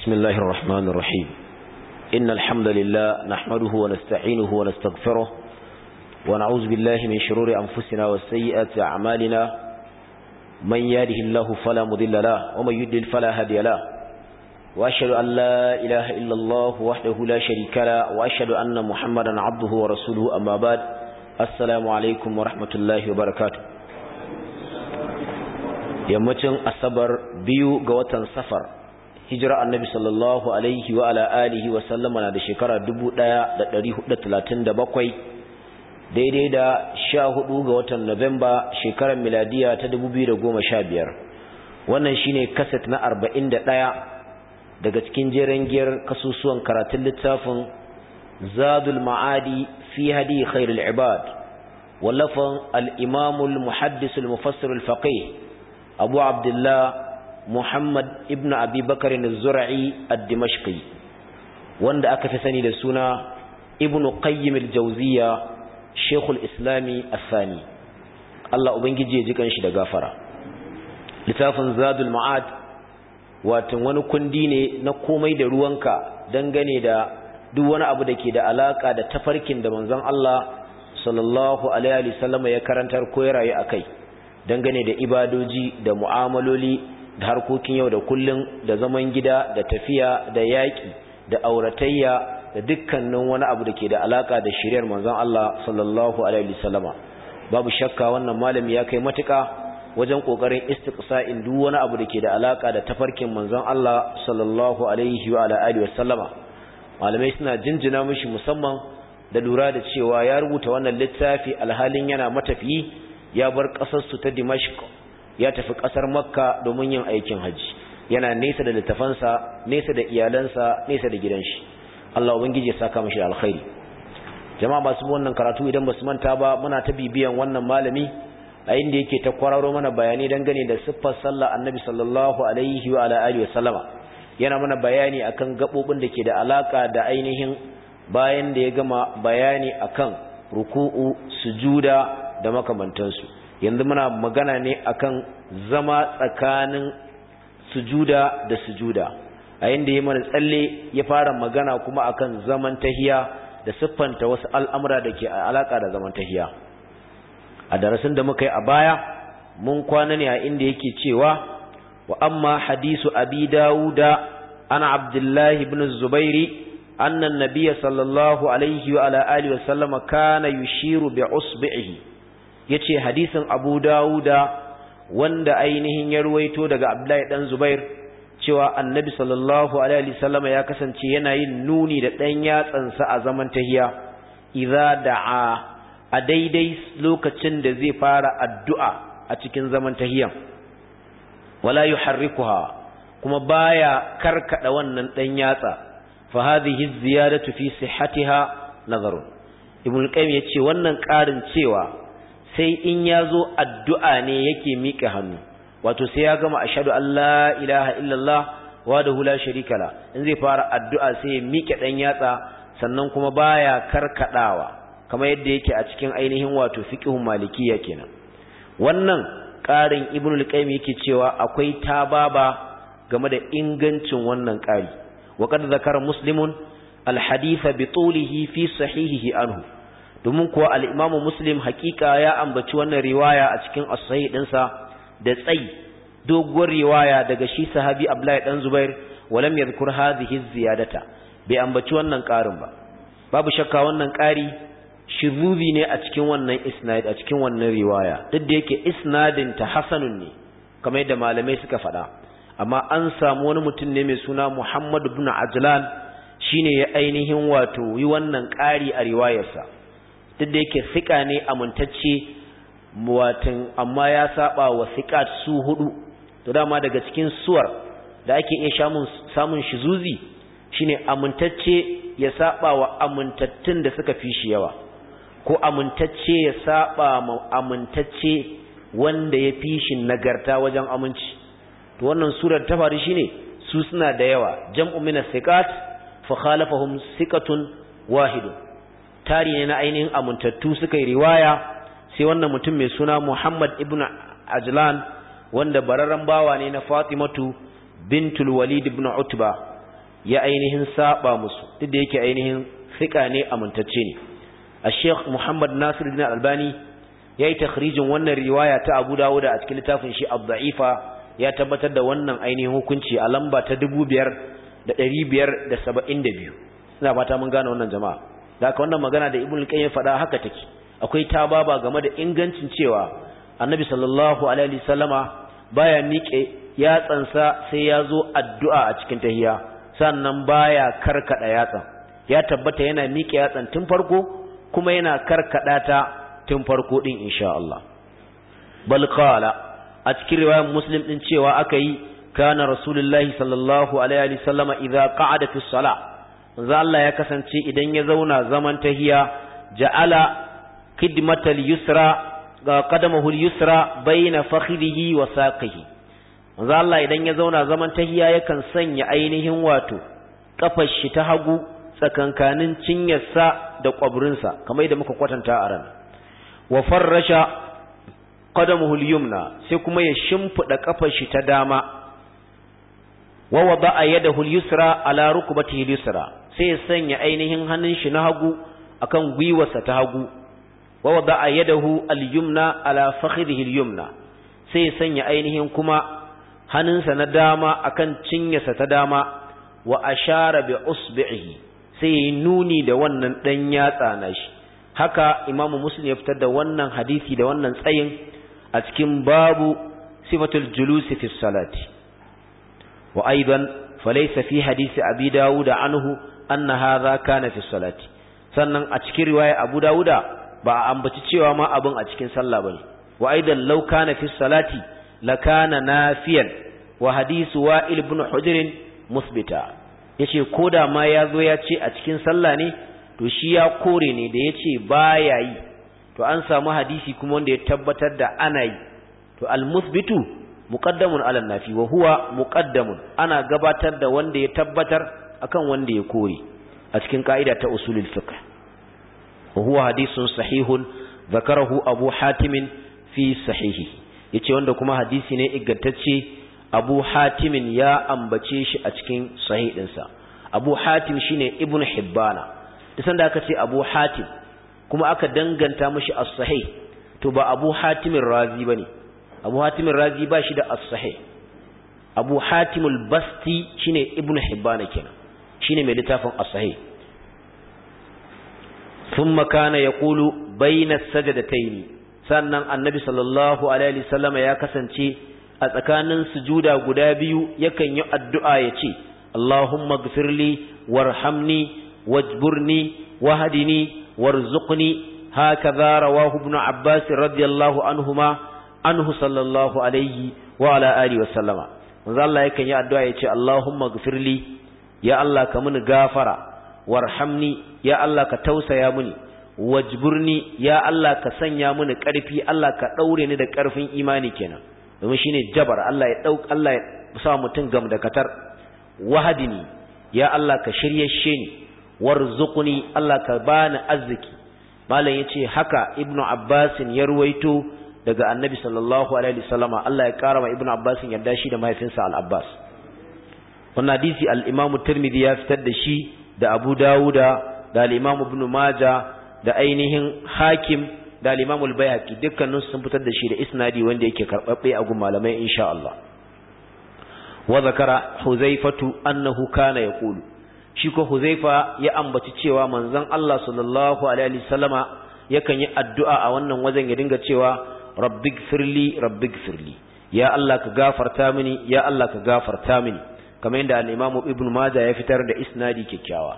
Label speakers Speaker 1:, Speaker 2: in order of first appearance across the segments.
Speaker 1: بسم الله الرحمن الرحيم إن الحمد لله نحمده ونستعينه ونستغفره ونعوذ بالله من شرور أنفسنا وسيئات أعمالنا من يهده الله فلا مضل له ومن يضلل فلا هادي له وأشهد أن لا إله إلا الله وحده لا شريك له وأشهد أن محمدا عبده ورسوله أما بعد السلام عليكم ورحمة الله وبركاته yammacin asabar biyu ga watan safar hijira annabi sallallahu alaihi wa ala alihi wa sallama na da shekara 1437 daidai da 14 ga watan Nuwamba shekarar miladiya ta 2015 wannan shine kaset na 41 daga cikin jeren giyar kasusuwan karatun littafin Zadul Ma'adi fi hadi khairul ibad wallafan al-imam al-muhaddis al-mufassir al-faqih Abu Abdullah Muhammad ibn Abi Bakr az-Zur'i ad-Dimashqi wanda aka fi sani da suna Ibn Qayyim al-Jawziyya Sheikhul Islami al-Thani Allah ubangiji ya ji kanshi da gafara littafin Zadul Ma'ad wato wani kundi ne na komai da ruwanka dangane da duk wani abu da ke da alaka da tafarkin da manzon Allah sallallahu alaihi wasallam ya karantar ko ya rayu akai dangane da ibadoji da mu'amaloli da harkokin yau da kullun da zaman gida da tafiya da yaƙi da auratayya da dukkanin wani abu da ke da alaka da shiriyar manzon Allah sallallahu alaihi wasallama babu shakka wannan malami ya kai matuƙa wajen kokarin istiqsa'in duk wani abu da ke da alaka da tafarkin manzon Allah sallallahu alaihi wa alihi wasallama malamai suna jinjina mishi musamman da lura da cewa ya rubuta wannan littafi alhalin yana matafiyi ya bar ƙasarsu ta Dimashq ya tafi ƙasar Makka domin yin aikin haji yana nesa da littafansa nesa da iyalansa nesa da gidan shi Allah ubangiji ya saka mishi alkhairi jama'a masu wannan karatu idan basu manta ba muna ta bibiyan wannan malami a inda yake ta kwararo mana bayani dangane da siffar sallah Annabi sallallahu alaihi wa alihi wasallama yana mana bayani akan gabobin da ke da alaka da ainihin bayan da ya gama bayani akan ruku'u sujuda da makamantansu yanzu muna magana ne akan zama tsakanin sujuda da sujuda a yanda ya mana tsalle ya fara magana kuma akan zaman tahiya da siffanta wasu al'amura da ke alaka da zaman tahiya a darasin da muka yi a baya mun kwana ne a inda yake cewa wa amma hadisu abi dawuda ana abdullahi ibn zubairi anna an-nabiy sallallahu alaihi wa ala alihi wa sallama kana yushiru bi usbihi yace hadisin Abu Dawuda wanda ainihin ya ruwaito daga Abdullahi dan Zubair cewa Annabi sallallahu alaihi wasallam ya kasance yana yin nuni da dan yatsansa a zaman tahiya idza da'a a daidai lokacin da zai fara addu'a a cikin zaman tahiyan wala yuharrikuha kuma baya karkada wannan dan yatsa fa hadhihi ziyadatu fi sihhatiha nazarun Ibn Qayyim yace wannan karin cewa sai in ya zo addu'a ne yake miƙe hannu wato sai ya gama ashhadu an la ilaha illallah wahdahu la sharika la in zai fara addu'a sai ya miƙe dan yatsa sannan kuma baya karkadawa kamar yadda yake a cikin ainihin wato fiqhun malikiyya kenan wannan ƙarin ibnu al-qayyim yake cewa akwai tababa game da ingancin wannan ƙari wa qad zakara muslimun al-haditha bi tulihi fi sahihihi anhu domin kuwa al'imamu muslim hakika ya ambaci wannan riwaya a cikin as-sahih ɗinsa da tsayi doguwar riwaya daga shi sahabi Abdullahi dan Zubair walam yadhkur hadhihi ziyadata bai ambaci wannan ƙarin ba babu shakka wannan ƙari shizuzi ne a cikin wannan isnad a cikin wannan riwaya duk da yake isnadin ta hasanun ne kamar yadda malamai suka faɗa amma an samu wani mutum ne mai suna Muhammad ibn Ajlan shine ya ainihin wato yi wannan ƙari a riwayarsa duk da yake sika ne amintacce watan amma ya saba wa sikat su hudu to dama daga cikin suwar da ake iya samun shizuzi shine amintacce ya saba wa amintattun da suka fi shi yawa ko amintacce ya saba ma amintacce wanda ya fi shi nagarta wajen aminci to wannan surar ta faru shine su suna da yawa jam'u min as-sikat fa khalafahum sikatun wahidun tari ne na ainihin amintattu suka yi riwaya sai wannan mutum mai suna Muhammad ibn Ajlan wanda bararran bawa ne na Fatimatu bintul Walid ibn Utba ya ainihin saba musu duk da yake ainihin fiqa ne amintacce ne Sheikh Muhammad Nasiruddin Albani yayi takhrijin wannan riwaya ta Abu Dawud a cikin littafin shi Ad-Da'ifa ya tabbatar da wannan ainihin hukunci a lamba ta 5572 ina fata mun gane wannan jama'a da haka wannan magana da Ibn al-Qayyim ya faɗa haka take akwai tababa game da ingancin cewa Annabi sallallahu alaihi wasallama baya miƙe yatsansa sai ya zo addu'a a cikin tahiyya sannan baya karkada yatsan ya tabbata yana miƙe yatsan tun farko kuma yana karkada ta tun farko din insha Allah bal qala a cikin riwayar Muslim din cewa akai kana rasulullahi sallallahu alaihi wasallama idza qa'ada fi salah manzo Allah ya kasance idan ya zauna zaman tahiyya ja'ala khidmatal yusra qadamahu al-yusra bayna fakhidhihi wa saqihi manzo Allah idan ya zauna zaman tahiyya yakan sanya ainihin wato kafar shi ta hagu tsakankanin cinyarsa da kwaburinsa kamar yadda muka kwatanta a ran wa farrasha qadamuhu al-yumna sai kuma ya shimfida kafar shi ta dama wa wada'a yadahu al-yusra ala rukbatihi al-yusra sai ya sanya ainihin hannun shi na hagu akan gwiwarsa ta hagu wa wada'a yadahu al-yumna ala fakhidhihi al-yumna sai ya sanya ainihin kuma hannunsa na dama akan cinyarsa ta dama wa ashara bi usbihi sai ya nuni da wannan dan yatsa nashi haka imamu muslim ya fitar da wannan hadisi da wannan tsayin a cikin babu sifatul julusi fi salati wa aidan falaysa fi hadisi abi dawud anhu anna hadha kana fi salati sannan a cikin riwaya abu dawuda ba a ambaci cewa ma abin a cikin sallah bane wa aidan law kana fi salati lakana nafiyan wa hadisu wa'il ibn hujr musbita yace koda ma yazo ya ce a cikin sallah ne to shi ya kore ne da yace baya yi to an samu hadisi kuma wanda ya tabbatar da ana yi to al-musbitu muqaddamun ala nafi wa huwa muqaddamun ana gabatar da wanda ya tabbatar akan wanda ya kore a cikin kaida ta usulul fiqh wa huwa hadithun sahihun zakarahu abu hatim fi sahihi yace wanda kuma hadisi ne ingantacce abu hatim ya ambace shi a cikin sahih dinsa abu hatim shine ibnu hibbana idan da aka ce abu hatim kuma aka danganta mishi as-sahih to ba abu hatim razi bane abu hatim razi ba shi da as-sahih abu hatim al-basti shine ibnu hibbana kenan shine mai littafin as-sahih thumma kana yaqulu bayna as-sajdatayn sannan annabi sallallahu alaihi wasallam ya kasance a tsakanin sujuda guda biyu yakan yi addu'a yace Allahumma ighfirli warhamni wajburni wahdini warzuqni hakaza rawahu ibn Abbas radiyallahu anhuma anhu sallallahu alaihi wa ala alihi wasallama manzo Allah yakan yi addu'a yace Allahumma ighfirli ya Allah ka muni gafara warhamni ya Allah ka tausaya muni wajburni ya Allah ka sanya muni karfi Allah ka daure ni da karfin imani kenan domin shine jabar Allah ya Allah ya sa mutun gam da katar wahadini ya Allah ka shiryashe ni warzuqni Allah ka bani arziki malam yace haka ibnu Abbas ya ruwaito daga annabi sallallahu alaihi wasallama Allah ya karama ibnu Abbas yadda shi da mahaifinsa al-Abbas wannan hadisi al-Imam Tirmidhi ya fitar da shi da Abu Dawuda da al-Imam Ibn Majah da ainihin Hakim da al-Imam al-Baihaqi dukkanin sun fitar da shi da isnadi wanda yake karbabbe a gun malamai insha Allah wa zakara Huzaifatu annahu kana yaqulu shi ko Huzaifa ya ambaci cewa manzon Allah sallallahu alaihi wasallama yakan yi addu'a a wannan wajen ya dinga cewa rabbighfirli ya Allah ka gafarta mini ya Allah ka gafarta mini kamar yadda al-Imam Ibn Majah ya fitar da isnadi kikkiawa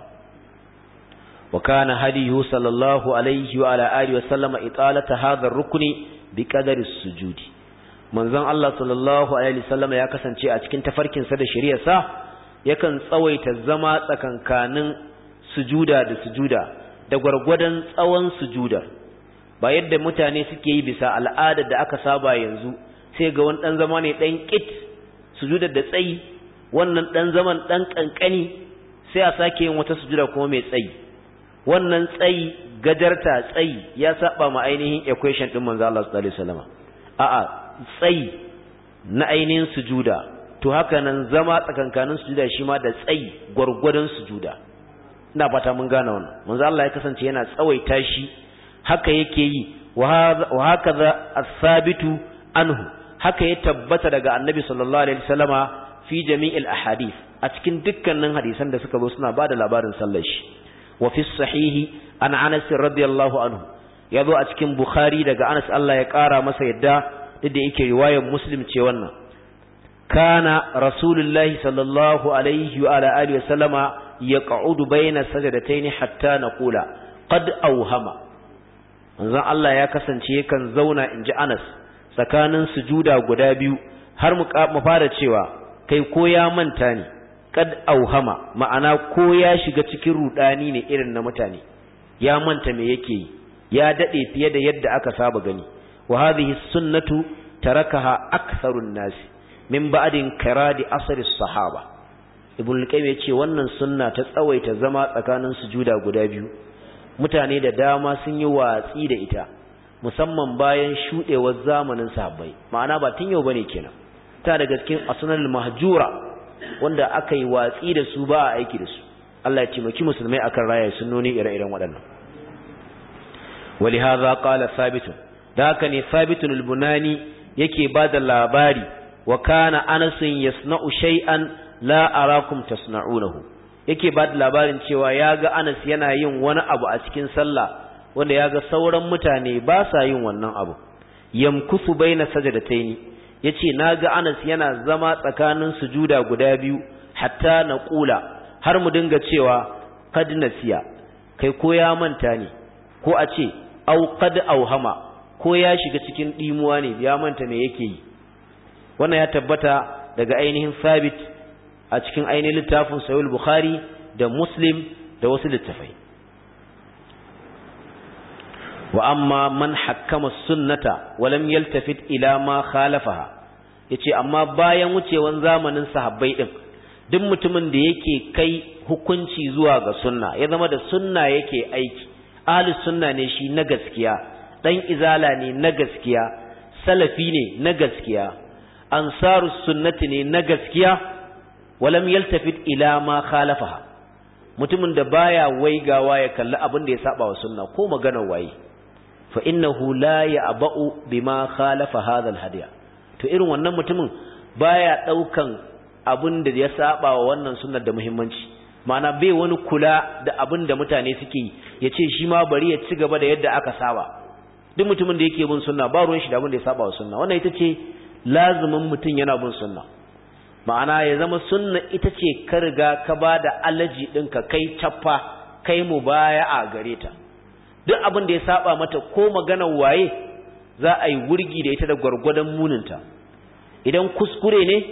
Speaker 1: wa kana hadiyu sallallahu alaihi wa ala alihi wa sallama italata hadha ar-rukni bi qadari as-sujudi manzon Allah sallallahu alaihi wa sallama ya kasance a cikin tafarkin sa da shari'arsa yakan tsawaita zama tsakankanin sujuda da sujuda da gurgurdan tsawon sujuda ba yadda mutane suke yi bisa al'adar da aka saba yanzu sai ga wani dan zama ne dan kit sujudar da tsayi wannan dan zaman dan kankani sai a sake yin wata sujuda kuma mai tsayi wannan tsayi gajarta tsayi ya saba ma ainihin equation din manzo Allah sallallahu alaihi wasallam a'a tsayi na ainihin sujuda to haka nan zama tsakankanin sujuda shi ma da tsayi gurgurdan sujuda. ina fata mun gane wannan. manzo Allah ya kasance yana tsawaita shi, haka yake yi, wa hakaza as-sabitu anhu, haka ya tabbata daga annabi sallallahu alaihi wasallama fi jami'il ahadith, a cikin dukkanin hadisan da suka zo suna bada labarin sallar shi. wa fi sahihi an Anas radiyallahu anhu, yazo a cikin Bukhari daga Anas Allah ya kara masa yadda, duk da yake riwayar Muslim ce wannan. kana rasulullahi sallallahu alaihi wa ala alihi wasallama yaq'udu bayna sajdatayn hatta naqula qad awhama. manzon Allah ya kasance yakan zauna, inji Anas, tsakanin sujuda guda biyu har mu fara cewa kai ko ya manta ne, qad awhama ma'ana ko ya shiga cikin rudani ne irin na mutane, ya manta me yake yi, ya dade fiye da yadda aka saba gani. wa hadhihi sunnatu tarakaha aktharun nas min ba'din karadi asri sahaba. ibn al-qayyim yace wannan sunna ta tsawaita zama tsakanin sujuda guda biyu, mutane da dama sun yi watsi da ita, musamman bayan shudewar zamanin sahabbai. ma'ana ba tun yau bane kenan, ta daga cikin asnanul mahjura wanda aka yi watsi da su, ba a aiki da su. Allah ya taimaki musulmai akan raya sunnoni ire-iren waɗannan. ولهذا قال ثابت, da haka ne Thabitun al-Bunani yake bada labari, wa kana Anas yasna'u shay'an la arakum tasna'unahu, yake bada labarin cewa yaga Anas yana yin wani abu a cikin sallah wanda yaga sauran mutane ba sa yin wannan abu. yamkusu baina sajdataini, yace naga Anas yana zama tsakanin sujuda guda biyu, hatta naqula, har mu dinga cewa qad nasiya, kai ko ya manta ne, ko a ce au qad auhama, ko ya shiga cikin dimuwa ne, ya manta me yake yi. wannan ya tabbata daga ainihin Thabit a cikin ainihin littafin Sahih Bukhari da Muslim da wasu littafai. wa amma man hakkama sunnata wa lam yaltafit ila ma khalafaha, yace amma bayan wucewan zamanin sahabbai din, duk mutumin da yake kai hukunci zuwa ga sunna, ya zama da sunna yake aiki, ahlus sunna ne shi na gaskiya, dan izala ne na gaskiya, salafi ne na gaskiya, ansarus sunnati ne na gaskiya, walam yaltafit ila ma khalafaha, mutumin da baya waigawa ya kalli abin da ya saba wa sunna ko maganar waye, fa innahu la ya'ba'u bima khalafa hadha al-hadiya, to irin wannan mutumin baya daukan abin da ya saba wa wannan sunnar da muhimmanci. ma'ana bai wani kula da abin da mutane suke yi, yace shi ma bari ya ci gaba da yadda aka saba. duk mutumin da yake bin sunna ba ruwan shi da abin da ya saba wa sunna. wannan ita ce lazumin mutum yana bin sunna, ma'ana ya zama sunna ita ce ka riga ka ba da alaji ɗinka, kai cappa, kai mubaya'a gare ta. duk abin da ya saba mata ko maganar waye za a yi wurgi da ita da gwargwadon muninta. idan kuskure ne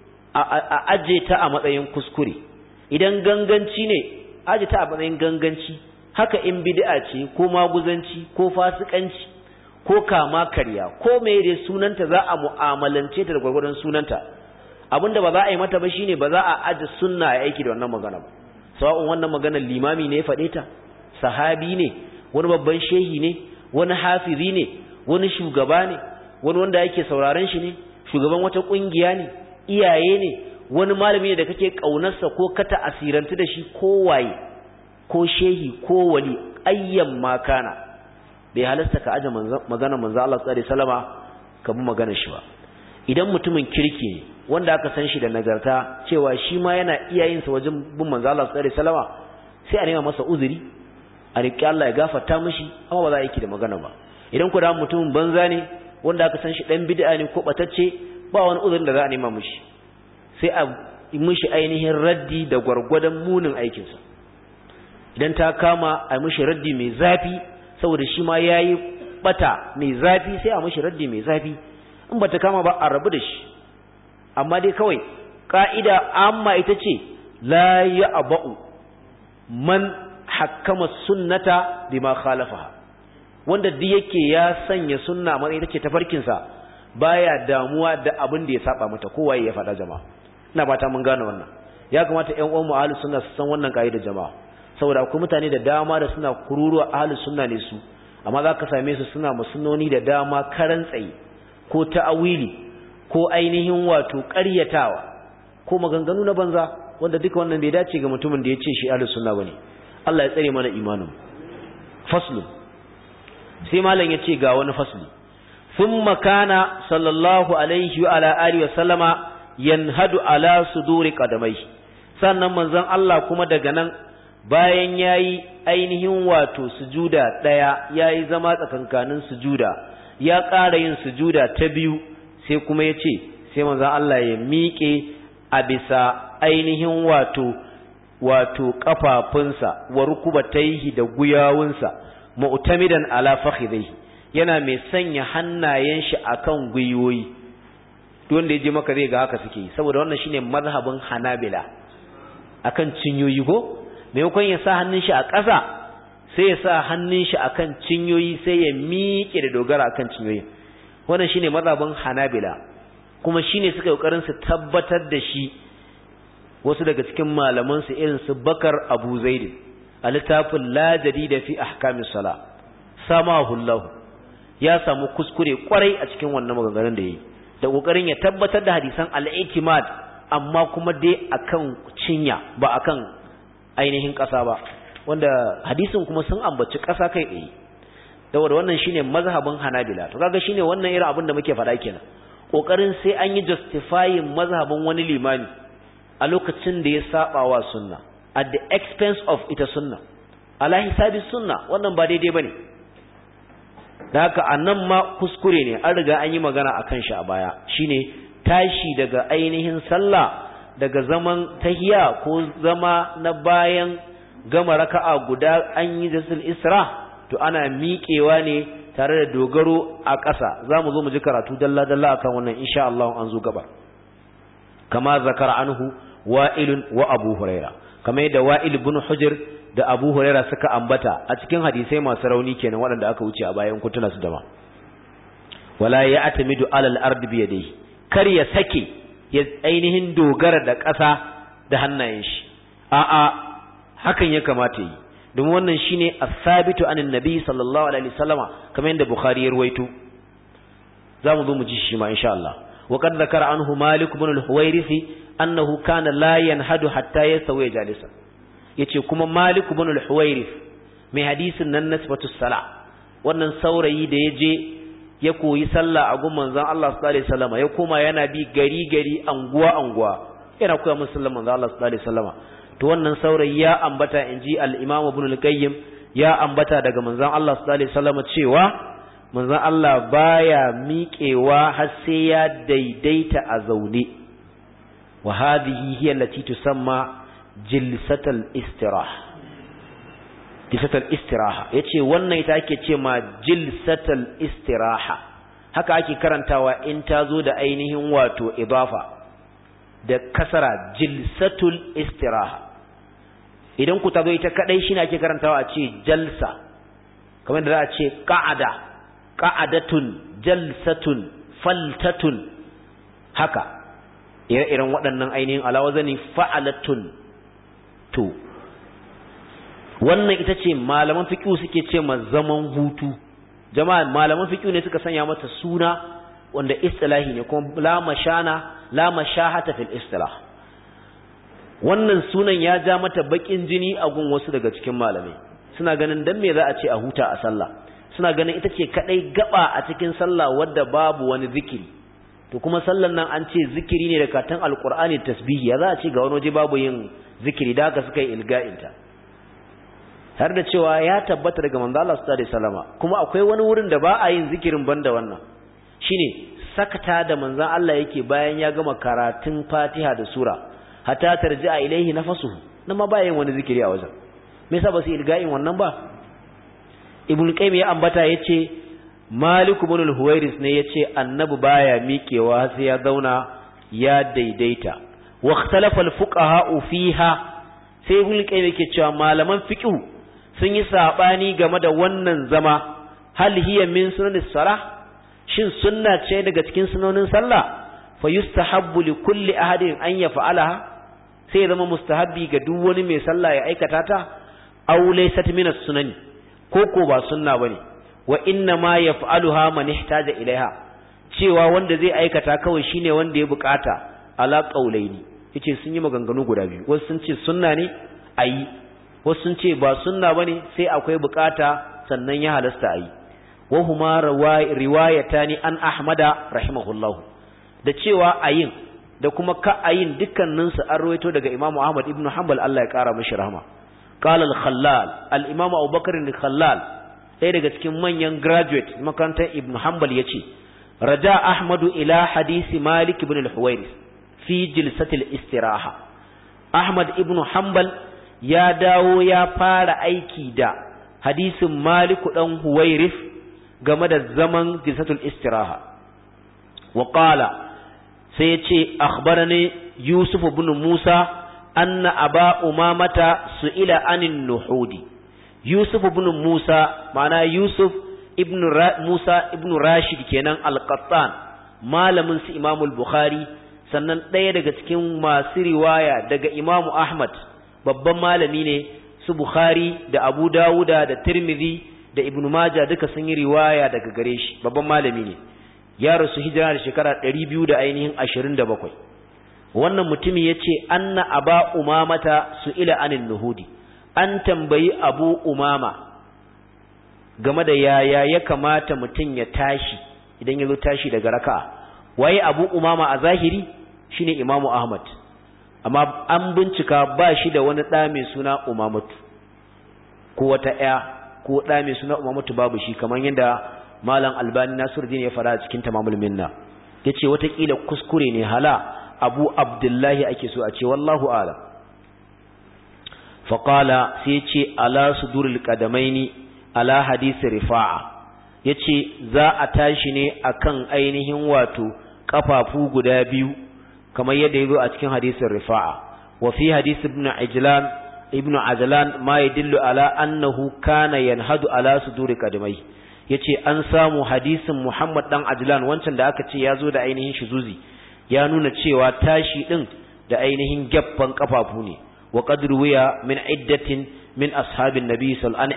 Speaker 1: a aje ta a matsayin kuskure, idan ganganci ne aje ta a matsayin ganganci. haka in bid'a ce ko maguzanci ko fasikanci ko kama karya ko me dai sunanta, za a mu'amalance ta da gwargwadon sunanta. abinda ba za a yi mata ba shine ba za a aje sunna a aiki da wannan magana ba, sawa'un wannan maganar limami ne ya faɗe ta, sahabi ne, wani babban shehi ne, wani hafizi ne, wani shugaba ne, wani wanda yake sauraron shi ne, shugaban wata kungiya ne, iyaye ne, wani malami ne da kake kaunarsa ko ka ta'asirantu da shi, ko waye, ko shehi ko wali, ayyan ma kana, bai halasta ka aje magana manzo Allah sallallahu alaihi wasallama ka bi maganar shi ba. idan mutumin kirki ne wanda aka san shi da nagarta, cewa shi ma yana iyayensa wajen bin manzo Allah sallallahu alaihi wasallama, sai a nema masa uzuri, a riƙe Allah ya gafarta mishi, amma ba za a yi da magana ba. idan ku da mutumin banza ne wanda aka san shi dan bid'a ne ko batacce, ba wani uzurin da za a nema mishi, sai a yi mishi ainihin raddi da gwargwadon munin aikinsa. idan ta kama a yi mishi raddi mai zafi saboda shi ma yayi bata mai zafi, sai a mishi raddi mai zafi. in bata kama ba a rabu da shi. amma dai kawai ka'ida amma ita ce la ya'ba'u man hakkama sunnata bima khalafaha, wanda duk yake ya sanya sunna mai ita ce tafarkin sa, baya damuwa da abin da ya saba mata, kowa ya faɗa jama'a. ina fata mun gane wannan. ya kamata ƴan uwan mu ahlus sunna su san wannan kaida jama'a, saboda akwai mutane da dama da suna kururuwa ahlus sunna ne su, amma zaka same su suna musunnoni da dama karan tsaye ko ta'awili ko ainihin wato ƙaryatawa ko maganganu na banza wanda duka wannan bai dace ga mutumin da ya ce shi ahlus sunna bane Allah ya tsare mana imanin faslu sai malam ya ce ga wani fasli thumma kana sallallahu alaihi wa ala alihi wa sallama yanhadu ala suduri qadamai sannan manzon Allah kuma daga nan bayan yayi ainihin wato sujuda daya yayi zama tsakankanin sujuda ya ƙara yin sujuda ta biyu sai kuma yace sai manzon Allah ya miƙe a bisa ainihin wato kafafunsa wa rukubatayhi da guyawunsa mu'tamidan ala fakhidhihi yana mai sanya hannayen shi akan guyoyi don da yaje maka zai ga haka suke saboda wannan shine mazhabin Hanabila akan cinyoyi ko maimakon ya sa hannun shi a ƙasa sai ya sa hannun shi akan cinyoyi sai ya miƙe da dogara akan cinyoyi wannan shine mazhabin Hanabila kuma shine suka kokarin su tabbatar da shi wasu daga cikin malaman su irin su Bakar Abu Zaid a littafin La Jadida fi Ahkamis Salah samahullahu ya samu kuskure kwarai a cikin wannan maganganun da yayi da kokarin ya tabbatar da hadisan al-i'timad amma kuma dai akan cinya ba akan ainihin ƙasa ba wanda hadisin kuma sun ambaci ƙasa kai tsaye saboda wannan shine mazhabin Hanabila to kaga shine wannan irin abin da muke faɗa kenan kokarin sai an yi justifying mazhabin wani limami a lokacin da ya saba wa sunna at the expense of ita sunna ala hisabi sunna wannan ba daidai bane da haka annan ma kuskure ne an riga an yi magana akan shi a baya shine tashi daga ainihin sallah daga zaman tahiya ko zama na bayan gama raka'a guda an yi jasul isra to ana miƙewa ne tare da dogaro a ƙasa zamu zo mu ji karatu dalla dalla akan wannan insha Allah an zo gaba kama zakara anhu wa'il wa abu huraira kamar yadda wa'il ibn hujr da abu huraira suka ambata a cikin hadisai masu rauni kenan waɗanda aka wuce a bayan kutuna su dama wala ya'tamidu alal ardi bi yadihi kar ya sake ya ainihin dogara da ƙasa da hannayen shi a'a hakan ya kamata yi domin wannan shine as-sabitu anin nabi sallallahu alaihi wasallama kamar yadda bukhari ya ruwaito zamu zo mu ji shi ma insha Allah wa qad zakara anhu malik ibn al-huwairisi annahu kana la yanhadu hatta yastawi jalisa yace kuma malik ibn al-huwairis mai hadisin nan nasbatus sala wannan saurayi da yaje ya koyi sallah a gun manzon Allah sallallahu alaihi wasallam ya koma yana bi gari anguwa yana koya musu sallar manzon Allah sallallahu alaihi wasallam to wannan saurayi ya ambata inji al-imam ibn al-qayyim ya ambata daga manzon Allah sallallahu alaihi wasallam cewa manzon Allah baya miƙewa har sai ya daidaita a zaune wa hadhihi hiya allati tusamma jilsatul istiraha yace wannan ita ake ce ma jilsatul istiraha haka ake karantawa in tazo da ainihin wato idafa da kasara jilsatul istiraha idan ku tazo ita kadai shine ake karantawa a ce jalsa kamar da za a ce qa'adatun jalsatun faltatun haka ire-iren waɗannan ainihin alawazani fa'alatun to wannan ita ce malaman fiqh suke ce ma zaman hutu jama'a malaman fiqh ne suka sanya mata suna wanda istilahi ne kuma la mashahata fil istilah wannan sunan ya ja mata bakin jini a gun wasu daga cikin malamai suna ganin dan me za a ce a huta a sallah suna ganin ita ce kadai gaba a cikin sallah wadda babu wani zikiri to kuma sallan nan an ce zikiri ne da katan alqur'ani tasbihi ya za a ce ga wani waje babu yin zikiri da haka suka yi ilga'inta har da cewa ya tabbata daga manzo Allah sallallahu alaihi wasallama kuma akwai wani wurin da ba a yin zikirin banda wannan shine sakata da manzo Allah yake bayan ya gama karatun Fatiha da sura hatta tarji'a ilaihi nafsuhu nan ma ba yin wani zikiri a wajen me yasa ba su ilga'in wannan ba Ibn Qayyim ya ambata yace Malik ibn al-Huwairis ne yace annabi baya miƙewa sai ya zauna ya daidaita wa ikhtalafa al-fuqaha fiha sai Ibn Qayyim yake cewa malaman fiqh sun yi sabani game da wannan zama hal hiya min sunanis salah shin sunna ce daga cikin sunonin sallah fa yustahabbu li kulli ahadin an yaf'alaha sai zama mustahabbi ga duk wani mai sallah ya aikata ta aw laysat min as-sunani ko ba sunna bane wa inna ma yaf'aluha man ihtaja ilaiha cewa wanda zai aikata kawai shine wanda ya bukata ala qaulaini yace sun yi maganganu guda biyu, wasu sun ce sunna ne ayi, wasu sun ce ba sunna bane sai akwai bukata sannan ya halasta ayi. wa huma riwayatani an ahmada rahimahullahu, da cewa ayin da kuma ka ayin dukkanin su an rawaito daga Imam Ahmad ibn Hanbal, Allah ya kara mishi rahama. qala al-Khallal, al-Imam Abu Bakr al-Khallal, ɗaya daga cikin manyan graduate makarantar Ibn Hanbal yace raja Ahmadu ila hadisi Malik ibn al-Huwairis fi jilsati al-istiraha. Ahmad ibn Hanbal ya dawo ya fara aiki da hadisin Malik dan Huwairis game da zaman jilsatul istiraha. wa qala, sai yace akhbarani Yusuf ibn Musa anna Aba Umamata su'ila anin nuhudi. Yusuf ibn Musa, ma'ana Yusuf ibn Musa ibn Rashid kenan al-Qattan, malamin su Imam al-Bukhari, sannan ɗaya daga cikin masu riwaya daga Imam Ahmad, babban malami ne, su Bukhari da Abu Dawuda da Tirmidhi da Ibn Majah duka sun yi riwaya daga gare shi, babban malami ne. Ya rasu hijira da shekara 227. Wannan mutumin yace anna Aba Umamata su'ila anin nuhudi, an tambayi Abu Umama game da yaya ya kamata mutum ya tashi idan ya zo tashi daga raka'a. Waye Abu Umama a zahiri? Shine Imam Ahmad, amma an bincika ba shi da wani ɗa mai suna Umamatu, ko wata ƴa ko ɗa mai suna Umamatu babu shi, kamar yadda Malam Albani Nasiruddin ya fara cikin Tamamul Minna. Yace watakila kuskure ne, hala Abu Abdullahi ake so a ce, wallahu a'lam. Faqala, sai yace ala suduril qadamaini ala hadisi rifa'a, yace za a tashi ne akan ainihin wato kafafu guda biyu kamar yadda yazo a cikin hadisin rifa'a. Wa fi hadisi ibn Ajlan ma yadullu ala annahu kana yanhadu ala suduri qadamai. Yace an samu hadisin Muhammad dan Ajlan wancan da aka ce yazo da ainihin shuzuzi, ya nuna cewa tashi din da ainihin gaffan kafafu ne. wa qad ruwiya min iddatin min ashabin nabi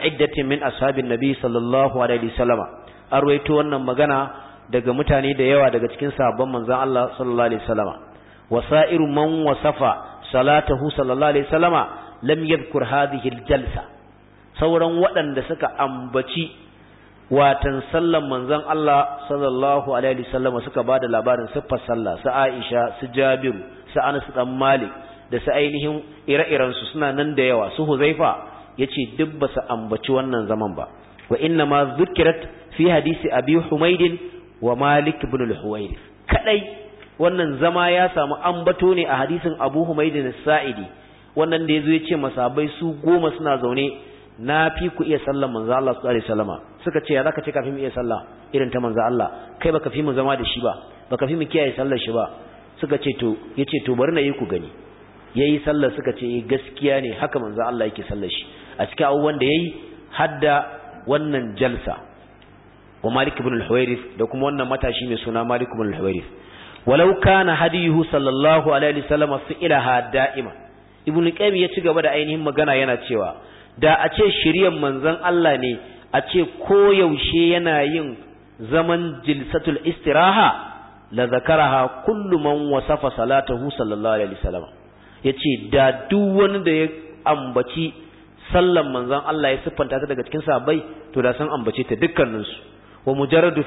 Speaker 1: sallallahu alaihi wasallam, arwaito wannan magana daga mutane da yawa daga cikin sahabban manzon Allah sallallahu alaihi wasallam. wasairu man wasafa salatahu sallallahu alaihi wasallama lam yadhkur hadhihi aljalsa, sauran waɗanda suka ambaci watan sallan manzon Allah sallallahu alaihi wasallam suka bada labarin siffar sallah, su Aisha, su Jabiru, su Anas dan Malik da su ainihin ire-iren su suna nan da yawa, su Huzaifa, yace duk ba su ambaci wannan zaman ba. wa inna ma dhukirat fi hadisi Abi Humayd wa Malik ibn al-Huwayrith, kadai wannan zama ya samu ambato ne a hadisin Abu Humayd as-Sa'idi, wannan da yazo yace masahabai su 10 suna zaune, na fi ku iya sallar manzo Allah sallallahu alaihi wasallama. Suka ce ya zaka ce kafin mu iya sallah irin ta manzo Allah, kai baka fi mu zama da shi ba, baka fi mu kiyaye sallar shi ba. Suka ce to, yace to bari na yi ku gani. Yayi sallar, suka ce gaskiya ne haka manzo Allah yake sallar shi. A cikin abubuwan da yayi hadda wannan jalsa. wa Malik ibn al-Huwayrith, da kuma wannan matashi mai suna Malik ibn al-Huwayrith. walau kana hadiyuhu sallallahu alaihi wasallam fi'laha da'ima. Ibn Qayyim ya ci gaba da ainihin magana yana cewa da a ce shiryan manzon Allah ne a ce koyaushe yana yin zaman jilsatul istiraha, la zakaraha kullu man wasafa salatahu sallallahu alaihi wasallam. Yace da duk wani da ya ambaci sallan manzon Allah ya siffanta ta daga cikin sahabbai, to da san ambace ta dukkanin su. wa mujarradu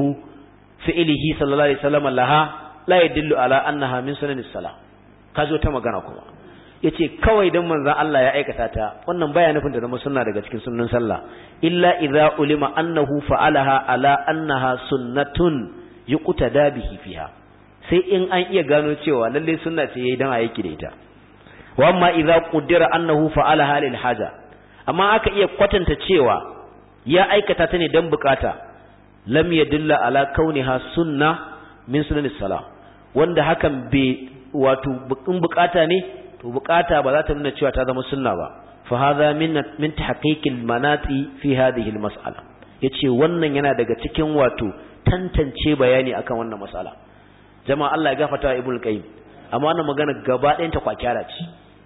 Speaker 1: fi'lihi sallallahu alaihi wasallam laha la yadullu ala annaha min sunanis salah. kazo ta magana kuma yace kawai dan manzon Allah ya aikata ta, wannan baya nufin da zama sunna daga cikin sunnan sallah, illa idza ulima annahu fa'alaha ala annaha sunnatun yuqtada bihi fiha, sai in an iya gano cewa lalle sunna ce yayi dan aiki da ita. wa amma idza qaddara annahu fa'alaha lil haja, amma aka iya kwatanta cewa ya aikata ta ne dan bukata, lam yadulla ala kauniha sunna min sunanis salah, wanda hakan bai wato in bukata ne to bukata ba za ta nuna cewa ta zama sunna ba. fa hadha min tahqiqil manati fi hadhihi al mas'ala, yace wannan yana daga cikin wato tantance bayani akan wannan mas'ala. jama'a Allah ya gafarta wa Ibn Qayyim, amma wannan magana gaba ɗayan ta kwakyara ce.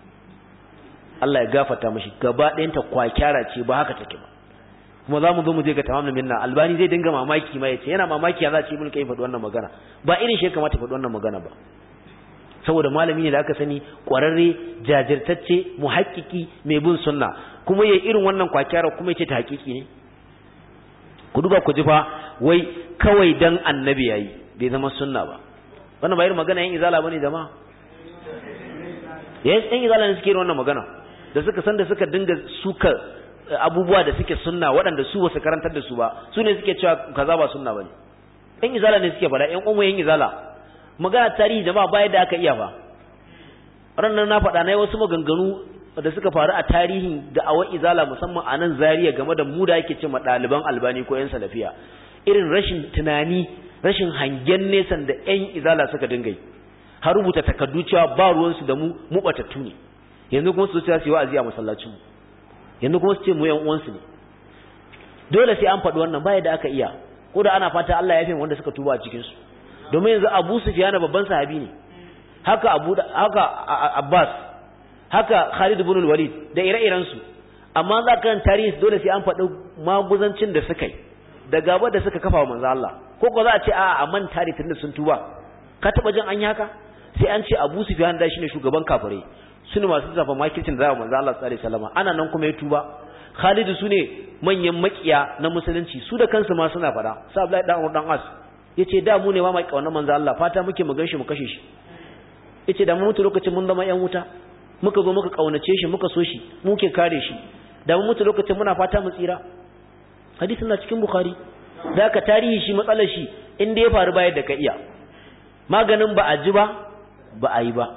Speaker 1: Allah ya gafarta mishi, gaba ɗayan ta kwakyara ce, ba haka take ba. kuma za mu zo mu je ga Tamamul Minna, Albani zai dinga mamaki ma, yace yana mamaki ya za ce Ibn Qayyim faɗi wannan magana, ba irin shi kamata faɗi wannan magana ba. saboda malami ne da aka sani ƙwararre jajirtacce muhakkiki mai bin sunna kuma yayi irin wannan kwakyara kuma yace ta hakiki ne ku duba ku ji fa wai kawai dan annabi yayi bai zama sunna ba wannan ba irin magana yin izala bane jama'a yes yin izala ne suke irin wannan magana da suka san da suka dinga suka abubuwa da suke sunna waɗanda su ba su karantar da su ba su ne suke cewa kaza ba sunna bane yin izala ne suke faɗa yin umma yin izala magana tarihi jama'a bayan da aka iya ba ranar na faɗa na wasu maganganu da suka faru a tarihin da'awar izala musamman a nan Zaria game da mu da ake ce ma ɗaliban Albani ko ƴan Salafiya irin rashin tunani rashin hangen nesan da ƴan izala suka dinga yi har rubuta takardu cewa ba ruwansu da mu batattu ne yanzu kuma su ce su yi wa'azi a masallacin mu yanzu kuma su ce mu ƴan uwansu ne dole sai an faɗi wannan baya da aka iya ko da ana fata Allah ya fi wanda suka tuba a cikin su domin yanzu Abu Sufyan babban sahabi ne haka Abbas haka Khalid ibn al-Walid da ire-iren su amma za ka kan tarihi dole sai an faɗi maguzancin da suka yi da gaba da suka kafa wa manzo Allah ko za a ce a man tarihi tunda sun tuba ka taba jin an yi haka sai an ce Abu Sufyan da shine shugaban kafirai sune masu zafa makircin da manzo Allah sallallahu alaihi wasallam ana nan kuma ya tuba Khalid sune manyan makiya na musulunci su da kansu ma suna faɗa sa Abdullahi dan As yace da mu ne ma mai kaunar manzo Allah fata muke mu ganshi mu kashe shi yace da mu mutu lokacin mun zama ƴan wuta muka zo muka kaunace shi muka so shi muke kare shi da mu mutu lokacin muna fata mu tsira hadisin na cikin Bukhari da ka tarihi shi matsalar shi inda ya faru bayan da ka iya maganin ba a ji ba ba a yi ba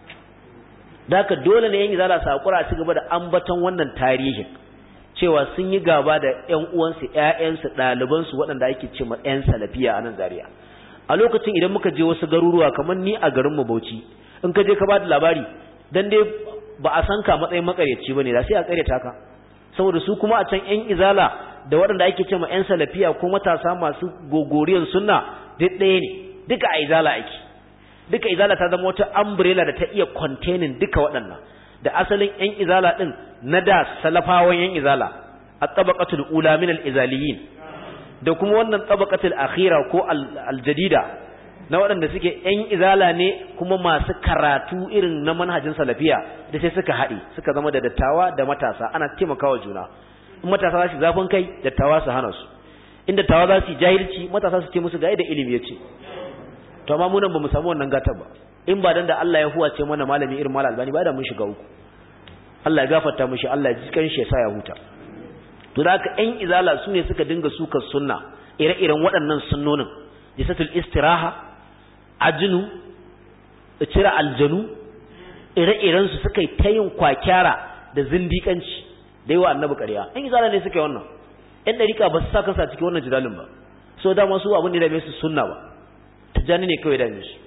Speaker 1: da ka dole ne yin izala sakura a cigaba da ambaton wannan tarihin cewa sun yi gaba da ƴan uwansu ƴaƴansu ɗalibansu waɗanda ake ce ma ƴan Salafiya a nan Zaria a lokacin idan muka je wasu garuruwa kamar ni a garin mu Bauchi in ka je ka ba da labari dan dai ba a san ka matsayin makaryaci bane da sai a karyata ka saboda su kuma a can ƴan izala da waɗanda ake cewa ƴan Salafiya ko matasa masu gogoriyar sunna duk ɗaya ne duka a izala ake duka izala ta zama wata umbrella da ta iya containing duka waɗannan da asalin ƴan izala din na da salafawan ƴan izala at-tabaqatul ula min al-izaliyin da kuma wannan tabaqatul akhira ko al-jadida na waɗanda suke ƴan izala ne kuma masu karatu irin na manhajin Salafiya da sai suka haɗe suka zama da dattawa da matasa ana taimakawa juna in matasa za su zafin kai dattawa su hana su in dattawa za su jahilci matasa su ce musu ga da ilimi yace to amma mu nan bamu samu wannan gatar ba in ba dan da Allah ya huwace mana malami irin Malam Albani ba da mun shiga uku Allah ya gafarta mishi Allah ya ji kan shi ya sa ya huta to da haka ƴan izala su ne suka dinga sukar sunna ire-iren waɗannan sunnonin jisatul istiraha ajinu cira aljanu ire-iren su suka yi ta yin kwakyara da zindiƙanci da yawa annabi ƙarya ƴan izala ne suka yi wannan ƴan dariƙa ba su sa kansa cikin wannan jidalin ba so dama su abin da ya dame su sunna ba tijani ne kawai dame su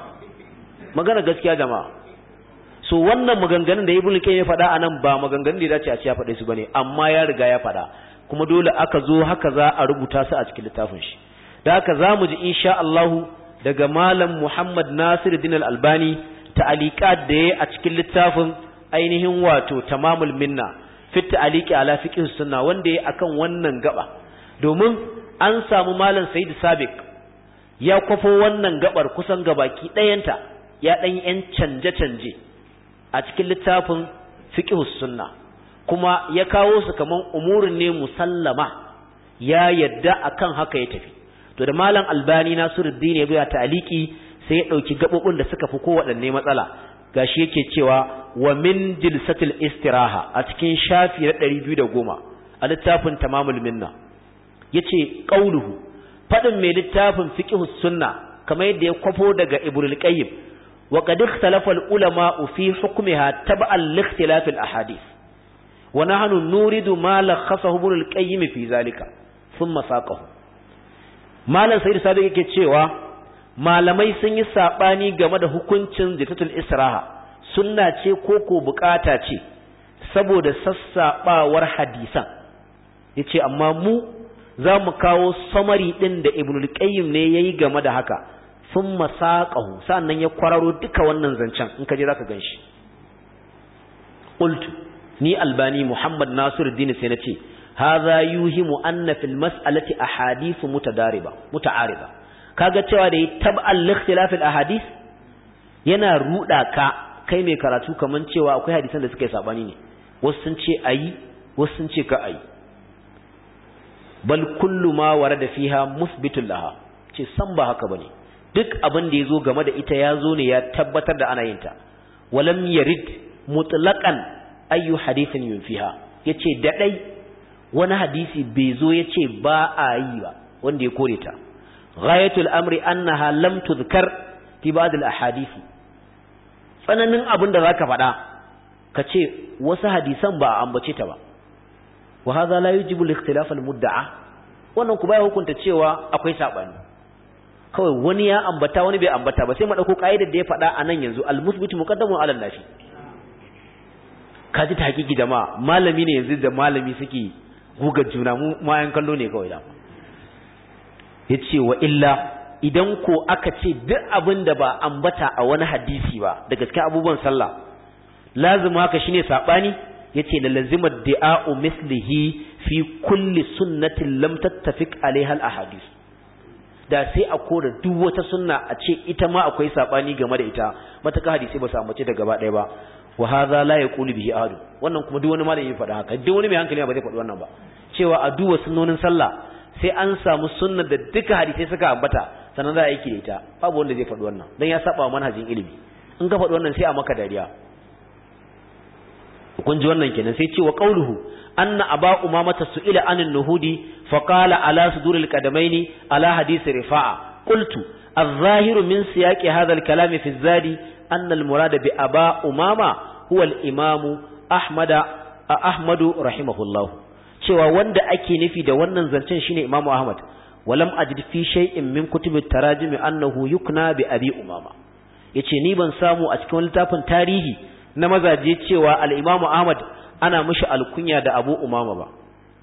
Speaker 1: magana gaskiya jama'a so wannan maganganun da Ibn Qayyim ya faɗa anan ba maganganun da ya dace a ce ya faɗe su bane amma ya riga ya faɗa kuma dole aka zo haka za a rubuta su a cikin littafin shi da haka zamu ji insha Allah daga malam Muhammad Nasiruddin Al-Albani ta'aliqat da yayi a cikin littafin ainihin wato Tamamul Minna fi ta'aliqi ala fiqh sunna wanda yayi akan wannan gaba domin an samu malam Sayyid Sabiq ya kwafo wannan gabar kusan gabaki ɗayanta ya ɗan yan canje-canje a cikin littafin fiqhus sunna kuma ya kawo su kaman umurin ne musallama ya yadda akan haka ya tafi to da malam Albani Nasiruddin ya biya ta'aliki sai ya dauki gabobin da suka fi kowaɗanne matsala gashi yake cewa wa min jilsatil istiraha a cikin shafi na 210 a littafin Tamamul Minna yace qauluhu fadin mai littafin fiqhus sunna kamar yadda ya kwafo daga Ibnul Qayyim وقد اختلف العلماء في حكمها تبعا لاختلاف الاحاديث ونحن نريد ما لخصه ابن القيم في ذلك ثم ساقه malam sayyid sabiq yake cewa malamai sun yi sabani game da hukuncin zitatul israha sunna ce ko bukata ce saboda sassabawar hadisan yace amma mu zamu kawo summary din da ibnul qayyim ne yayi game da haka sun masaƙahu sannan ya kwararo duka wannan zancen in ka je za ka gan shi ƙultu ni albani muhammad nasiruddin sai na ce haza yuhimu anna fil mas'alati ahadithu muta'ariba kaga cewa da tab'al likhtilafil ahadith yana ruda ka kai mai karatu kaman cewa akwai hadisan da suka yi sabani ne, wasu sun ce ayi wasu sun ce ka ayi. Bal kullu ma warada fiha musbitul laha, ce san ba haka bane, duk abin da yazo game da ita yazo ne ya tabbatar da ana yin ta. Walam yarid mutlaqan ayu hadithin yunfiha, yace da dai wani hadisi bai zo yace ba a yi ba wanda ya kore ta. Ghayatul amri annaha lam tudhkar fi ba'd al ahadith, tsananin abin da zaka faɗa kace wasu hadisan ba a ambace ta ba. Wa hadha la yujibu al-ikhtilaf al-mudda'a, wannan ku bai hukunta cewa akwai sabani, kawai wani ya ambata wani bai ambata ba, sai mu dauko kaidar da ya faɗa anan yanzu al-musbit muqaddamun 'ala an-nafi. Kaji ta hakiki jama'a, malami ne yanzu da malami suke guga juna, mu ma yan kallo ne kawai da. Yace wa illa idan ko aka ce duk abin da ba ambata a wani hadisi ba da gaskiya abubuwan sallah lazima haka shine sabani, yace la lazima di'a'u mislihi fi kulli sunnatin lam tattafiq alaiha al-ahadith. Da sai a kora duk wata sunna a ce ita ma akwai sabani game da ita, mataka hadisi ba su ambace da gaba ɗaya ba. Wa hadha la yaqulu bihi ahad, wannan kuma duk wani malami ya faɗa haka, duk wani mai hankali ba zai faɗi wannan ba, cewa a duba sunnonin sallah sai an samu sunnar da duka hadisi suka ambata sannan za a yi da ita, babu wanda zai faɗi wannan dan ya saba wa manhajin ilimi. In ka faɗi wannan sai a maka dariya. Kun ji wannan kenan. Sai ce wa qauluhu anna aba umamata su'ila anin nuhudi fa qala ala suduril qadamaini ala hadisi rifa'a, qultu adh-dhahiru min siyaqi hadha al-kalam fi az-zadi anna al-murad bi aba umama huwa al-imam ahmadu rahimahullah, cewa wanda ake nufi da wannan zancen shine imamu ahmad. Walam ajid fi shay'in min kutubi tarajim annahu yukna bi abi umama, yace ni ban samu a cikin littafin tarihi na mazaje cewa al-Imam Ahmad ana mishi alkunya da Abu Umama ba,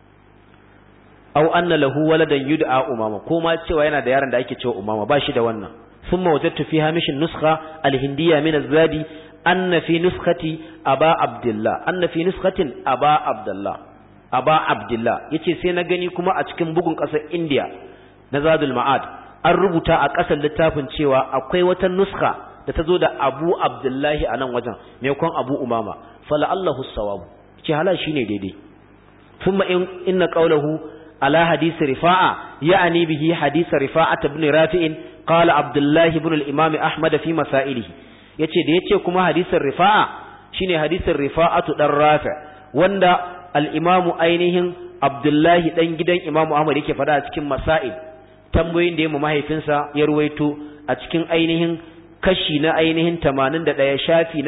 Speaker 1: aw anna lahu waladan yud'a Umama, ko ma cewa yana da yaron da ake cewa Umama, ba shi da wannan. Thumma wajadtu fi hamishin nuskha al-hindiyya min az-zadi anna fi nuskhati aba abdullah, anna fi nuskhatin aba abdullah yace sai na gani kuma a cikin bugun kasar India na Zadul Ma'ad an rubuta a kasar littafin cewa akwai wata nuskha da ta zo da Abu Abdullahi a nan wajen maimakon Abu Umama, fala Allahu sawabu, ce hala shine daidai. Thumma inna qawluhu ala hadisi rifa'a ya'ni bihi hadisi rifa'a ibn rafi'in qala Abdullahi ibn al-Imam Ahmad fi masailihi, yace da yace kuma hadisin rifa'a shine hadisin rifa'atu dan rafi' wanda al-Imam ainihin Abdullahi dan gidan Imam Ahmad yake fada a cikin masail, tambayoyin da ya mahaifinsa ya ruwaito a cikin ainihin kashi na ainihin 81 shafi na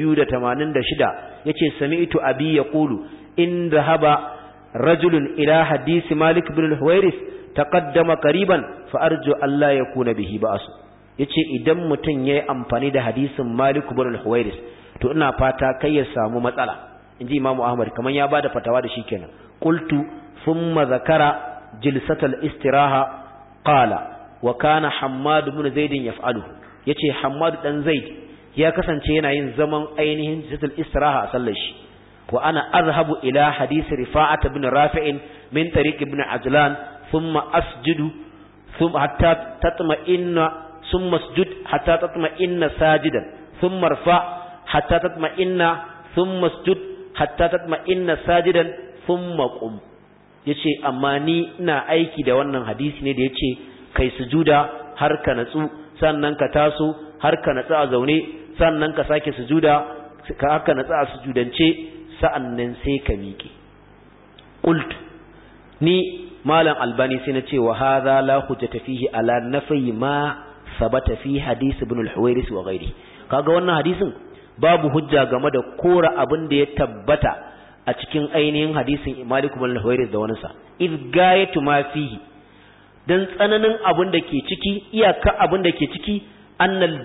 Speaker 1: 286 yace sami'tu abi yaqulu in dhahaba rajulun ila hadisi Malik ibn al-Huwairis taqaddama qariban fa arju alla yakuna bihi ba'as, yace idan mutun yayi amfani da hadisin Malik ibn al-Huwairis to ina fata kai ya samu matsala, inji Imam Ahmad kaman ya bada fatawa da shi kenan. Qultu thumma zakara jilsatal istiraha qala wa kana Hammad ibn Zaid yaf'aluhu, yace Hammad dan Zaid ya kasance yana yin zaman ainihin jilsatul istiraha a sallar shi. Wa ana azhabu ila hadith Rifa'at ibn Rafi' min tariq ibn Ajlan thumma asjudu thumma hatta tatma'inna thumma asjud hatta tatma'inna sajidan thumma irfa hatta tatma'inna thumma asjud hatta tatma'inna sajidan thumma qum, yace amma ni ina aiki da wannan hadisi ne da yace kai sujuda har ka natsu sannan ka taso har ka natsu a zaune sannan ka sake sujuda ka haka natsu a sujudance sa'annan sai ka miƙe. Qultu ni malam Albani sai na ce wa hadha la hujjata fihi ala nafi ma sabata fi hadith ibn al-Huwairis wa ghairi, kaga wannan hadisin babu hujja game da kora abin da ya tabbata a cikin ainihin hadisin Malik ibn al-Huwairis da wani sa, id gayatu ma fihi, dan tsananin abin da ke ciki, iyaka abin da ke ciki annal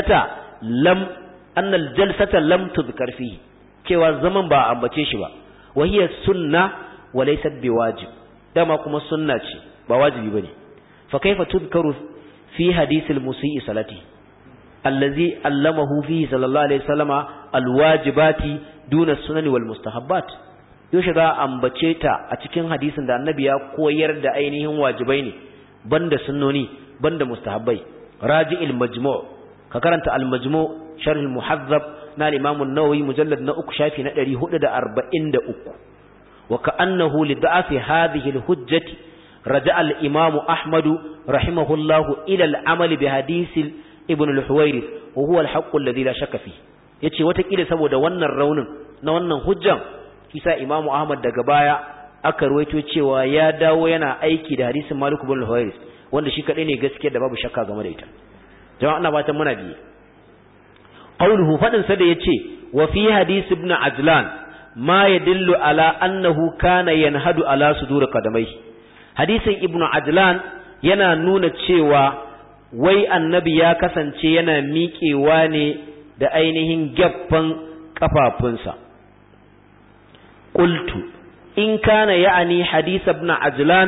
Speaker 1: jalsata lam tudhkar fihi, cewa zaman ba a ambace shi ba. Wa hiya sunna wa laysat biwajib, dama kuma sunna ce ba wajibi bane. Fa kaifa tudhkaru fi hadith al-musii salati allazi allamahu fihi sallallahu alaihi wasallama alwajibati duna sunani wal mustahabbat, yaushe za a ambace ta a cikin hadisin da annabi ya koyar da ainihin wajibai ne banda sunnoni banda mustahabbai. Raji'il majmu' ka karanta al-majmu' sharh al-muhazzab na al-imam an-nawawi mujallad na 3 shafi na 443 wa ka'annahu li da'afi hadhihi al-hujjati raja'a al-imam ahmad rahimahullahu ila al-amal bi hadith ibn al-huwairith wa huwa al-haqq alladhi la shakka fihi yace wata kila saboda wannan raunin na wannan hujjan kisa imam ahmad daga baya aka ruwaito cewa ya dawo yana aiki da hadisin malik ibn al-huwairith wanda shi kadai ne gaskiya da babu shakka game da ita jama'a ina fatan muna biye qawluhu fadin sa da yace wa fi hadis ibn ajlan ma yadullu ala annahu kana yanhadu ala sudur qadamaihi hadisin ibn ajlan yana nuna cewa wai annabi ya kasance yana miƙewa ne da ainihin gaffan kafafunsa qultu in kana ya'ni hadith ibn ajlan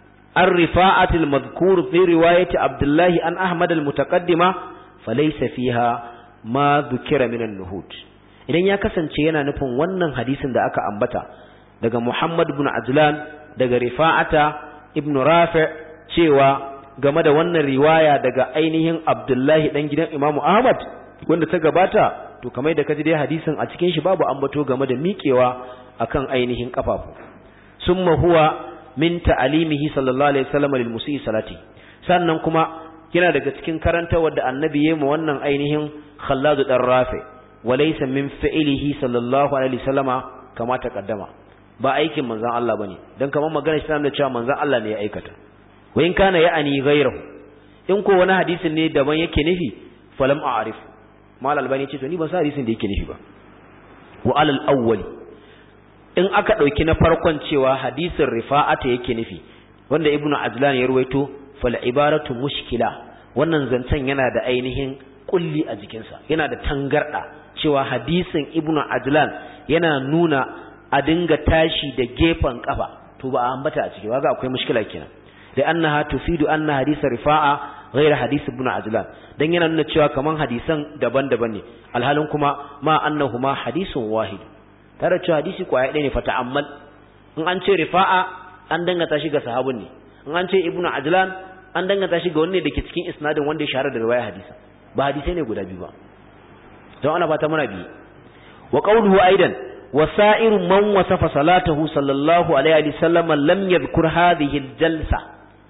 Speaker 1: الرفاعة المذكور في رواية عبد الله عن أحمد المتقدمة فليس فيها ما ذكر من النهود idan ya kasance yana nufin wannan hadisin da aka ambata daga Muhammad ibn Ajlan daga Rifa'ata ibn Rafi' cewa game da wannan riwaya daga ainihin Abdullahi dan gidan Imam Ahmad wanda ta gabata to kamar da kaji dai hadisin a cikin shi babu ambato game da miƙewa akan ainihin kafafu summa huwa min ta'alimihi sallallahu alaihi wasallam lil musii salati sannan kuma yana daga cikin karantawar da annabi yayin wannan ainihin Khallad dan Rafi walaysa min fi'lihi sallallahu alaihi wasallama kama taqaddama ba aikin manzon Allah bane dan kamar magana shi da cewa manzon Allah ne ya aikata wa in kana ya'ani ghayruhu in ko wani hadisin ne daban yake nufi falam a'rif mal albani ce to ni ban san hadisin da yake nufi ba wa alal awwali in aka ɗauki na farkon cewa hadisin rifa'ata yake nufi wanda ibnu ajlan ya ruwaito fal ibaratu mushkila wannan zancen yana da ainihin kulli a jikinsa yana da tangarda cewa hadisin ibnu ajlan yana nuna a dinga tashi da gefen kafa to ba a ambata a ciki ba ga akwai mushkila kenan da annaha tufidu anna hadisa rifa'a ghayra hadis ibnu ajlan dan yana nuna cewa kaman hadisan daban-daban ne alhalin kuma ma annahuma hadisun wahid tare cewa hadisi kwaya ɗaya ne fa ta'ammal in an ce rifa'a an dangata shi ga sahabun ne in an ce ibnu ajlan an dangata shi ga wanne dake cikin isnadin wanda ya shahara da riwaya hadisi ba hadisai ne guda biyu ba don ana fata muna biyu wa qawluhu aidan wasairu man wasafa salatahu sallallahu alaihi wasallam lam yadhkur hadhihi aljalsa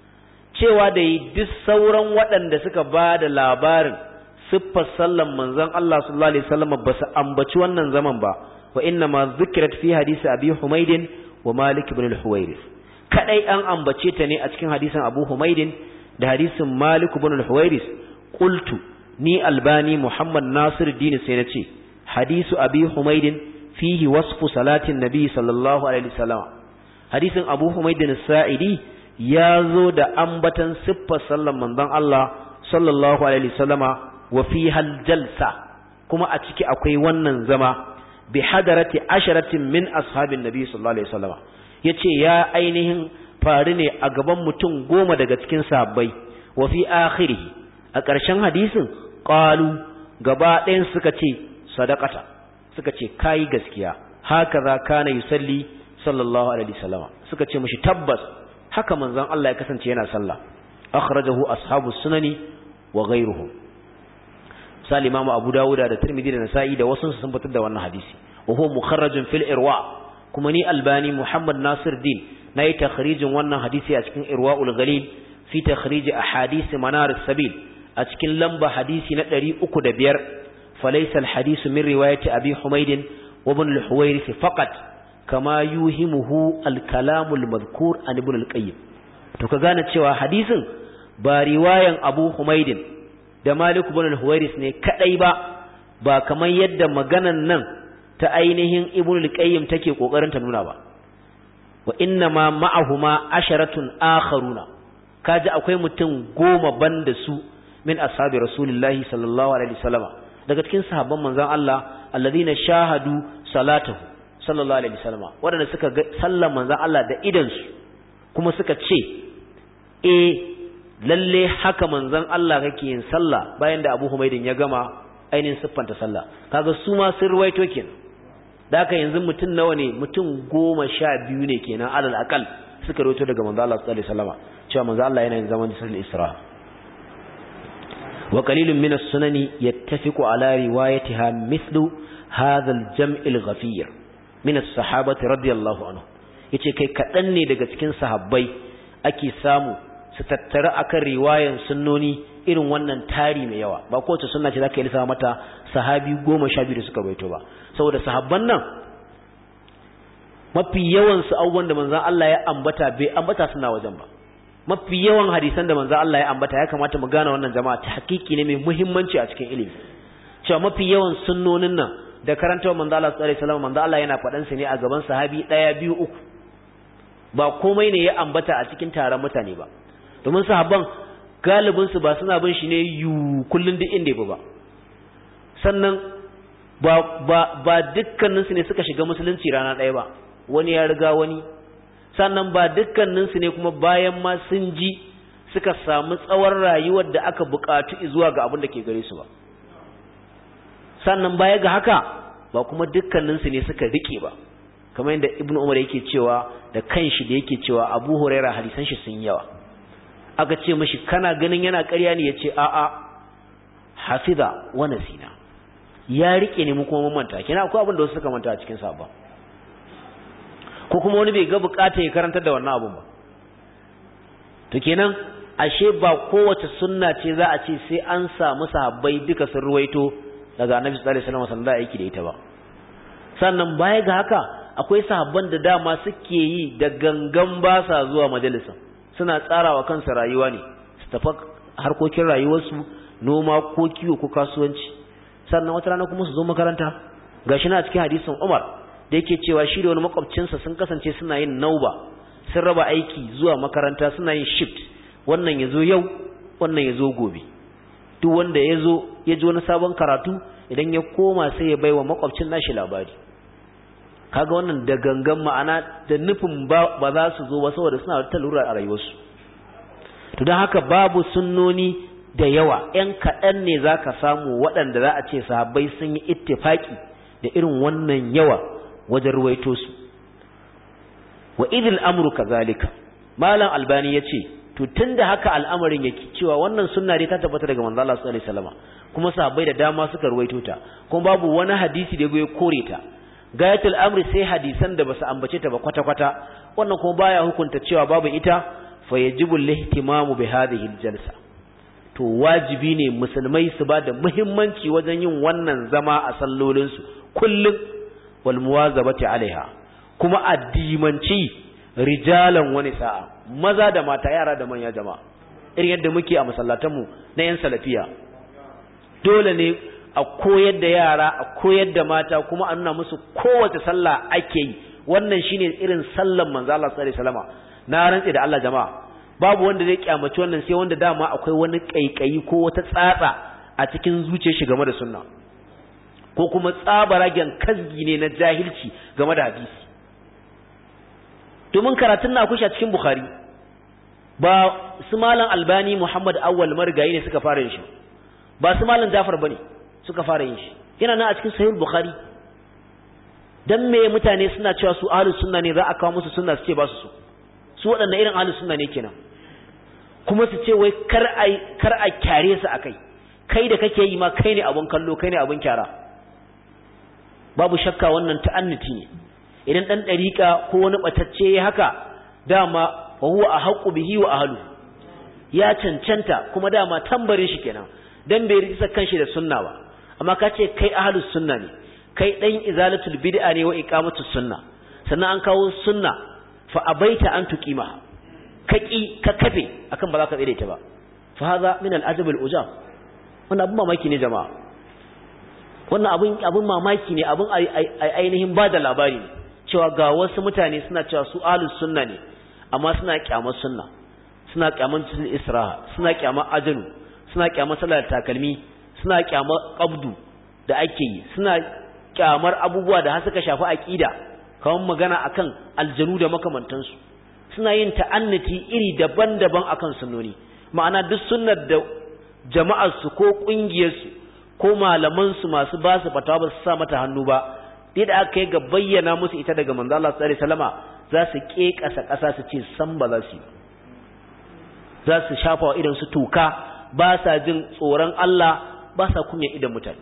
Speaker 1: cewa da duk sauran waɗanda suka ba da labarin siffar sallan manzon Allah sallallahu alaihi wasallam ba su ambaci wannan zaman ba وإنما ذكرت في حديث أبي حميد ومالك بن الحويرث كأي أن أنبتشتني أتكين حديث أبو حميد ده حديث مالك بن الحويرث قلت ني ألباني محمد ناصر الدين السينتي حديث أبي حميد فيه وصف صلاة النبي صلى الله عليه وسلم حديث أبو حميد السائدي يازو ده أنبتن سبا صلى من دان الله صلى الله عليه وسلم وفيها الجلسة كما أتكي أكوي ونن زما bi hadarati asharatin min ashabin nabi sallallahu alaihi wasallam yace ya ainihin faru ne a gaban mutum 10 daga cikin sahabbai wa fi akhirih a ƙarshen hadisin qalu gaba ɗayan suka ce sadaqata suka ce kai gaskiya hakaza kana yusalli sallallahu alaihi wasallam suka ce mishi tabbas haka manzon Allah ya kasance yana sallah akhrajahu ashabus sunani wa ghayruhum misali Imam Abu Dawud da Tirmidhi da Nasa'i da wasu sun fitar da wannan hadisi wa huwa mukharrajun fil irwa kuma ni Albani Muhammad Nasiruddin nayi takhrijin wannan hadisi a cikin Irwaul Ghalil fi takhrij ahadith manar as-sabil a cikin lamba hadisi na 305 falaysa al-hadith min riwayati Abi Humayd wa Ibn al-Huwayrith faqat kama yuhimuhu al-kalam al-madhkur an Ibn al-Qayyim to ka gane cewa hadisin ba riwayan Abu Humayd da Malik ibn al-Huwairis ne kadai ba kamar yadda maganan nan ta ainihin Ibn al-Qayyim take kokarin ta nuna ba wa inna ma ma'ahuma asharatun akharuna kaji akwai mutum 10 banda su min ashabi rasulullahi sallallahu alaihi wasallam daga cikin sahabban manzon Allah alladhina shahadu salatahu sallallahu alaihi wasallam wadanda suka ga sallar manzon Allah da idan su kuma suka ce lalle haka manzon Allah kake yin sallah bayan da Abu Humaydin ya gama ainihin siffanta sallah kaga su ma sun ruwaito kenan da haka yanzu mutum nawa ne mutum 12 ne kenan alal aqal suka ruwaito daga manzon Allah sallallahu alaihi wasallam cewa manzon Allah yana yin zaman sallar Isra wa qalilun min as-sunani yattafiqu ala riwayatiha mithlu hadha al-jam' al-ghafir min as-sahabati radiyallahu anhu yace kai kadan ne daga cikin sahabbai ake samu su tattara akan riwayan sunnoni irin wannan tari mai yawa ba kowace sunna ce zaka yi lissafa mata sahabi 12 da suka baito ba saboda sahabban nan mafi yawan su abubuwan da manzon Allah ya ambata bai ambata suna wajen ba mafi yawan hadisan da manzon Allah ya ambata ya kamata mu gane wannan jama'a ta hakiki ne mai muhimmanci a cikin ilimi cewa mafi yawan sunnonin nan da karantawa manzon Allah sallallahu alaihi wasallam manzon Allah yana faɗan su ne a gaban sahabi 1 2 3 ba komai ne ya ambata a cikin taron mutane ba domin sahabban galibin su ba suna bin shi ne kullun duk inda ba sannan ba dukkanin su ne suka shiga musulunci rana ɗaya ba wani ya riga wani sannan ba dukkanin su ne kuma bayan ma sun ji suka samu tsawon rayuwar da aka buƙatu zuwa ga abin da ke gare su ba sannan baya ga haka ba kuma dukkanin su ne suka rike ba kamar yadda Ibn Umar yake cewa da kanshi da yake cewa Abu Huraira hadisan shi sun yawa aka ce mishi kana ganin yana ƙarya ne yace a'a hafiza wa nasina ya rike ne mu kuma mun manta kina akwai abin da wasu suka manta a cikin sabon ko kuma wani bai ga bukata ya karantar da wannan abun ba to kenan ashe ba kowace sunna ce za a ce sai an samu sahabbai duka sun ruwaito daga Annabi sallallahu alaihi wasallam sallallahu aiki da ita ba sannan baya ga haka akwai sahabban da dama suke yi da gangan ba sa zuwa majalisin suna tsarawa kansu rayuwa ne su tafi harkokin rayuwarsu noma ko kiwo ko kasuwanci sannan wata rana kuma su zo makaranta gashi na cikin hadisin Umar da yake cewa shi da wani makwabcinsa sun kasance suna yin nauba sun raba aiki zuwa makaranta suna yin shift wannan yazo yau wannan yazo gobe duk wanda yazo ya ji wani sabon karatu idan ya koma sai ya baiwa makwabcin nashi labari kaga wannan da gangan ma'ana da nufin ba za su zo ba saboda suna da talura a rayuwarsu to don haka babu sunnoni da yawa ƴan kaɗan ne za ka samu waɗanda za a ce sahabbai sun yi ittifaki da irin wannan yawa wajen ruwaito su wa idil amru kazalika malam albani yace to tunda haka al'amarin yake cewa wannan sunna dai ta tabbata daga manzo Allah sallallahu alaihi wasallam kuma sahabbai da dama suka ruwaito ta kuma babu wani hadisi da ya kore ta gayatul amri sai hadisan da basu ambace ta ba kwata kwata wannan kuma baya hukunta cewa babu ita fa yajibu al-ihtimamu bi hadhihi al-jalsa to wajibi ne musulmai su ba da muhimmanci wajen yin wannan zama a sallolin su kullum wal muwazabati alaiha kuma addimanci rijalan wani sa'a maza da mata yara da manya jama'a irin yadda muke a masallatanmu na yan salafiya dole ne a koyar da yara a koyar da mata kuma a nuna musu kowace sallah ake yi wannan shine irin sallan manzo Allah sallallahu alaihi wasallam na rantsi da Allah jama'a babu wanda zai kyamaci wannan sai wanda dama akwai wani kaikayi ko wata tsatsa a cikin zuciyar shi game da sunna ko kuma tsabaragen kasgi ne na jahilci game da hadisi domin karatun na kushi a cikin Bukhari ba su malam Albani Muhammad Awwal Margayi ne suka fara yin shi ba su malam Jafar bane suka fara yin shi yana nan a cikin Sahih Bukhari dan me mutane suna cewa su ahlus sunna ne za a kawo musu sunna su ce ba su waɗannan irin ahlus sunna ne kenan kuma su ce wai kar a kyare su akai kai da kake yi ma kai ne abun kallo kai ne abun kyara babu shakka wannan ta'annati ne idan dan dariƙa ko wani batacce ya haka dama wa huwa ahqqu bihi wa ahlu ya cancanta kuma dama tambarin shi kenan dan bai risa kanshi da sunna ba amma ka ce kai ahlus sunna ne kai dan izalatul bid'a ne wa iqamatus sunna sannan an kawo sunna fa abaita an tuqima ka kafe akan ba za ka tsire ta ba fa hadha min al-ajab al-ujab wannan abun mamaki ne jama'a wannan abun mamaki ne abun ainihin ba da labari ne cewa ga wasu mutane suna cewa su ahlus sunna ne amma suna kyamar sunna suna kyamar isra'a suna kyamar ajanu suna kyamar salar takalmi suna kyamar qabdu da ake yi suna kyamar abubuwa da har suka shafi aqida kamar magana akan aljanu da makamantansu suna yin ta'annati iri daban-daban akan sunnoni ma'ana duk sunnar da jama'ar su ko kungiyar su ko malaman su masu ba su fatawa ba su sa mata hannu ba dai da aka yi ga bayyana musu ita daga manzo Allah sallallahu alaihi wasallama za su kekasa kasa su ce san ba za su yi za su shafa wa idan su toka ba sa jin tsoron Allah ba sa kunya idan mutane.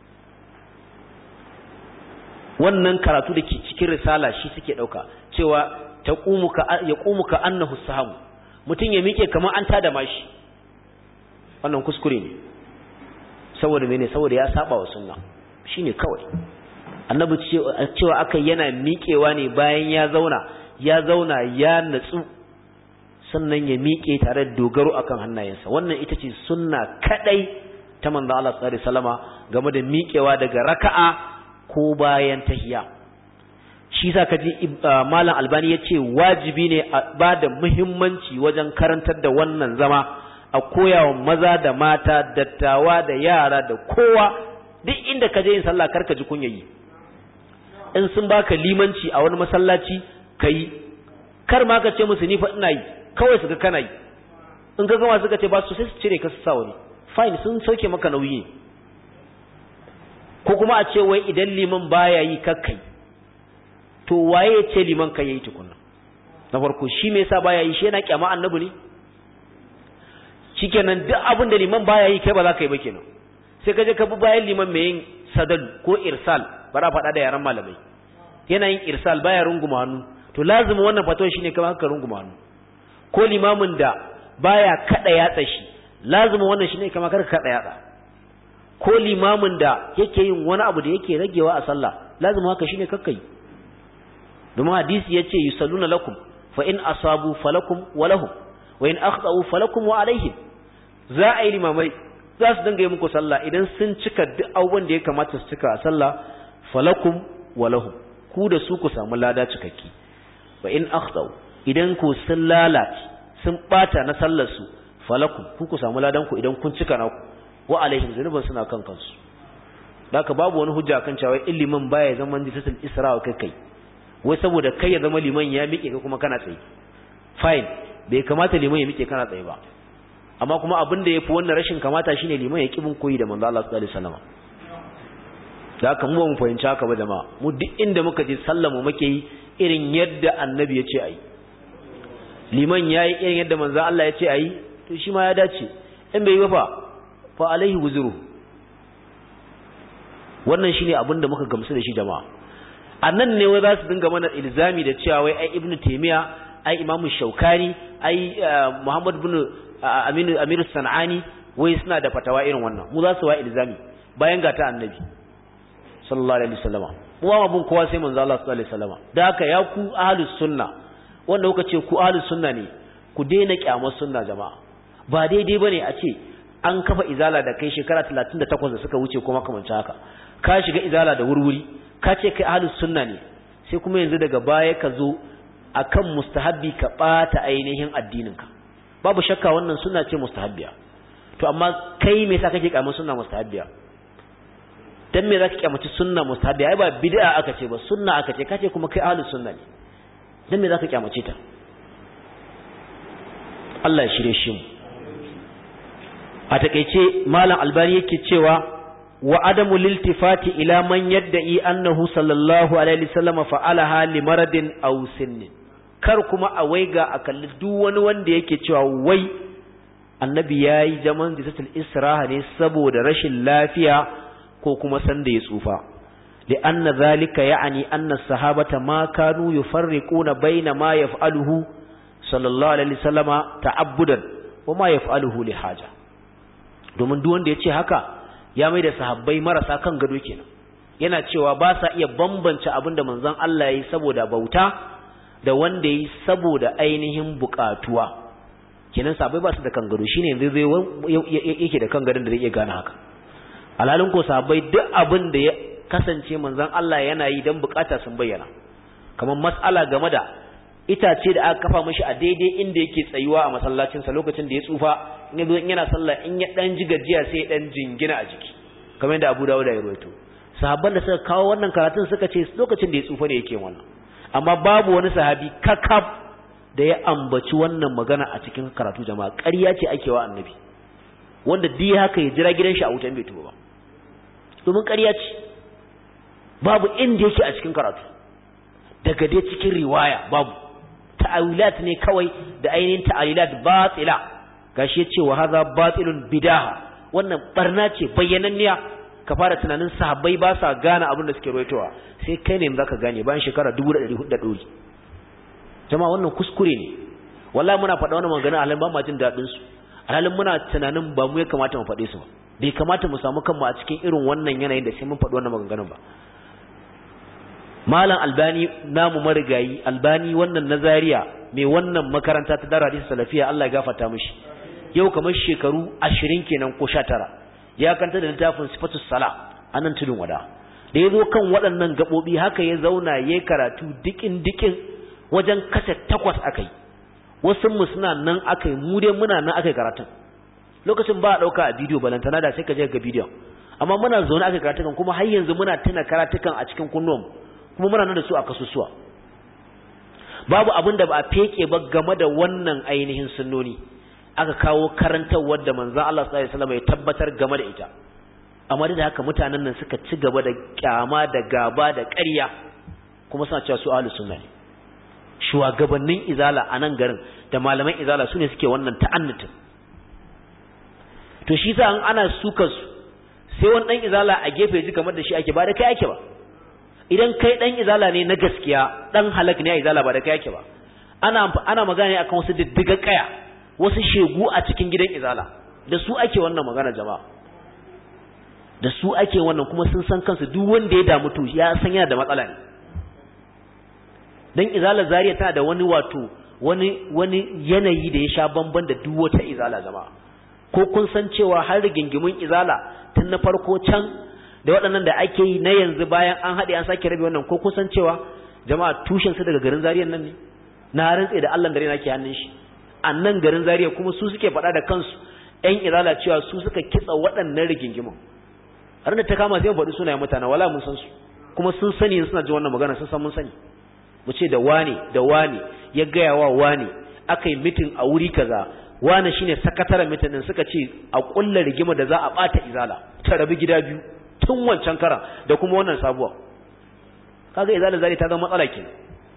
Speaker 1: wannan karatu da ke cikin risala shi suke dauka cewa yaqumuka annahu saham, mutun ya mike kamar an tada mashi. Wannan kuskure ne. Saboda mene? Saboda ya saba wa sunna. Shine kawai. Annabi cewa akai yana miƙewa ne bayan ya zauna ya natsu sannan ya miƙe tare da dogaro akan hannayensa. Wannan ita ce sunna kadai ta manzo Allah sallallahu alaihi wasallama game da miƙewa daga raka'a ko bayan tahiyya. Shi sa kaji Malam Albani yace wajibi ne a bada muhimmanci wajen karantar da wannan zama, a koyawa maza da mata, dattawa da yara da kowa, duk inda kaje yin sallah karka ji kunyayi. In sun baka limanci a wani masallaci kai, kar ma ka ce musu ni fa ina yi, kawai su ga kana yi. In ka gama suka ce ba su sai su cire ka su sa wani, fine, sun sauke maka nauyi. Ko kuma a ce wai idan liman baya yi kakkai, to waye ya ce liman kai yayi tukunna? Na farko shi me yasa baya yi? Shi yana kyama annabi ne? Shikenan duk abin da liman baya yi kai ba za ka yi ba kenan. Sai ka je ka bi bayan liman mai yin sadal ko irsal, bara faɗa da yaran malamai. Yana yin irsal baya runguma hannu, to lazimi wannan fatawa shine kamar haka runguma hannu. Ko limamin da baya kada yatsa shi, lazimi wannan shine kamar kar kada yatsa. Ko limamin da yake yin wani abu da yake ragewa a sallah, lazimi haka shine kakkai. Domin hadisi yace yusalluna lakum fa in asabu falakum wa lahum wa in akhtau falakum wa alaihim. Za a yi limamai za su dinga yi muku sallah idan sun cika duk abubuwan da ya kamata su cika a sallah, falakum wa lahum, ku da su ku samu lada cikakki. Wa in akhtau, idan ku sun lalace sun bata na sallar su, falakum, ku samu ladan ku idan kun cika naku, wa alaihim, zanuban suna kan kansu. Haka babu wani hujja kan cewa ilimin baya zaman jisatul isra wa kai. Wai saboda kai ya zama liman ya miƙe ka kuma kana tsaye, fine, bai kamata liman ya miƙe kana tsaye ba. Amma kuma abin da yafi wannan rashin kamata shine liman ya kibin koyi da manzo Allah sallallahu alaihi wasallam. Da haka mu ba mu fahimci haka ba jama'a. Mu duk inda muka je sallar mu muke yi irin yadda annabi ya ce ayi. Liman yayi irin yadda manzo Allah ya ce ayi, to shi ma ya dace. In bai yi ba fa alaihi wuzuru. Wannan shine abin da muka gamsu da shi jama'a. Annan ne wai za su dinga mana ilzami da cewa wai ai Ibn Taymiyyah, ai Imam Shaukani, ai Muhammad ibn Amir Sanani wai suna da fatawa irin wannan. Mu za su wa ilzami bayan ga ta annabi sallallahu alaihi wasallam. Mu ba mun kowa sai manzo Allah sallallahu alaihi wasallam. Da haka ya ku ahlus sunna, wanda kuka ce ku ahlus sunna ne, ku daina kyamar sunna jama'a. Ba daidai bane a ce an kafa izala da kai shekara 38 da suka wuce kuma kamance haka. Ka shiga izala da wurwuri, ka ce kai ahlus sunna ne, sai kuma yanzu daga baya ka zo akan mustahabbi ka bata ainihin addininka. Babu shakka wannan sunna ce mustahabbiya. To amma kai me yasa kake kyamar sunna mustahabbiya? Dan me zaka kyamaci sunna mustahabbiya? Ai ba bid'a aka ce ba, sunna aka ce, kace kuma kai ahlus sunna ne. Dan me zaka kyamace ta? Allah ya shirye shi mu. A takeice Malam Albani yake cewa wa adamu liltifati ila man yadda'i annahu sallallahu alaihi wasallam fa'alaha li maradin aw sinnin. Kar kuma a waiga a kalli duk wani wanda yake cewa wai annabi yayi zaman jisatul israha ne saboda rashin lafiya ko kuma sanda ya tsufa. li anna zalika ya'ni anna sahabata ma kanu yufarriquna baina ma yaf'aluhu sallallahu alaihi wasallama ta'abbudan wa ma yaf'aluhu li haja. Domin duk wanda yace haka ya mai da sahabbai marasa kan gado kenan. Yana cewa ba sa iya bambance abinda manzon Allah yayi saboda bauta da wanda yi saboda ainihin bukatuwa. Kenan sahabbai ba su da kan gado, shine yanzu yake da kan gadon da zai iya gane haka. Alhalin ko sahabbai duk abin da ya kasance manzon Allah yana yi dan bukata sun bayyana. Kamar mas'ala game da itace da aka kafa mishi a daidai inda yake tsayuwa a masallacin sa lokacin da ya tsufa, in yazo in yana sallah in ya dan ji gajiya sai ya dan jingina a jiki. Kamar yadda Abu Dawud ya rawaito. Sahabban da suka kawo wannan karatun suka ce lokacin da ya tsufa ne yake wannan. Amma babu wani sahabi kakab da ya ambaci wannan magana a cikin karatu jama'a. Ƙarya ce ake wa annabi. Wanda dai haka ya jira gidan shi a wutan bai tuba ba. Domin ƙarya ce. Babu inda yake a cikin karatu. Daga dai cikin riwaya babu. Ta'awilat ne kawai da ainihin ta'awilat batila gashi yace wa hadha batilun bidaha, wannan barna ce bayyananniya. Ka fara tunanin sahabbai ba sa gane abin da suke ruwaitowa, sai kai ne zaka gane bayan shekara 1400 da dori. Jama'a wannan kuskure ne. Wallahi muna faɗa wannan magana alhalin ba ma jin dadin su. Alhalin muna tunanin ba mu ya kamata mu faɗe su ba. Bai kamata mu samu kanmu a cikin irin wannan yanayin da sai mun faɗi wannan maganganun ba. Malam Albani namu marigayi, Albani wannan Nazariya mai wannan makaranta ta Darul Hadith Salafiya, Allah ya gafarta mishi. Yau kamar shekaru 20 kenan ko 19 ya kanta da littafin Sifatus Sala anan tudun wada. Da yazo kan waɗannan gabobi haka ya zauna yayin karatu dikin wajen kasa 8 akai. Wasu mu suna nan akai, mu dai muna nan akai karatun. Lokacin ba a dauka a bidiyo balantana da sai ka je ga bidiyon. Amma muna zaune akai karatukan kuma har yanzu muna tuna karatukan a cikin kunnuwan, kuma muna nan da su a kasusuwa. Babu abin da ba a feke ba game da wannan ainihin sunnoni. Aka kawo karantawar da manzon Allah sallallahu alaihi wasallam ya tabbatar game da ita. Amma da haka mutanen nan suka ci gaba da kyama da gaba da ƙarya, kuma suna cewa su ahlus sunna ne. Shugabannin izala a nan garin da malaman izala sune suke wannan ta'annutin. To shi sa an ana suka su, sai wani dan izala a gefe ji kamar da shi ake, ba da kai ake ba. Idan kai dan izala ne na gaskiya, dan halak ne a izala, ba da kai ake ba. Ana magana ne akan wasu diddiga kaya, wasu shegu a cikin gidan izala, da su ake wannan magana jama'a. Da su ake wannan, kuma sun san kansu, duk wanda ya damu to ya san yana da matsala ne. Dan izala Zaria tana da wani wani yanayi da ya sha bamban da duk wata izala jama'a. Ko kun san cewa har rigingimun izala tun na farko can da waɗannan da ake yi na yanzu bayan an haɗe an sake rabe wannan, ko kun san cewa jama'a tushen su daga garin Zaria nan ne? Na rantse da Allah da rena ke hannun shi. A nan garin Zaria kuma su suke faɗa da kansu ƴan izala cewa su suka kitsa waɗannan rigingimun. Har da ta kama sai mu faɗi sunayen mutane, wala mun san su, kuma sun sani suna jin wannan magana, sun san mun sani. Mu ce da wane ya gaya wa wane aka yi mitin a wuri kaza, wane shine sakataren mitin din, suka ce a kulla rigima da za a bata izala ta rabu gida biyu tun wancan karan da kuma wannan sabuwa. Kaga izala zari ta zama matsala kenan.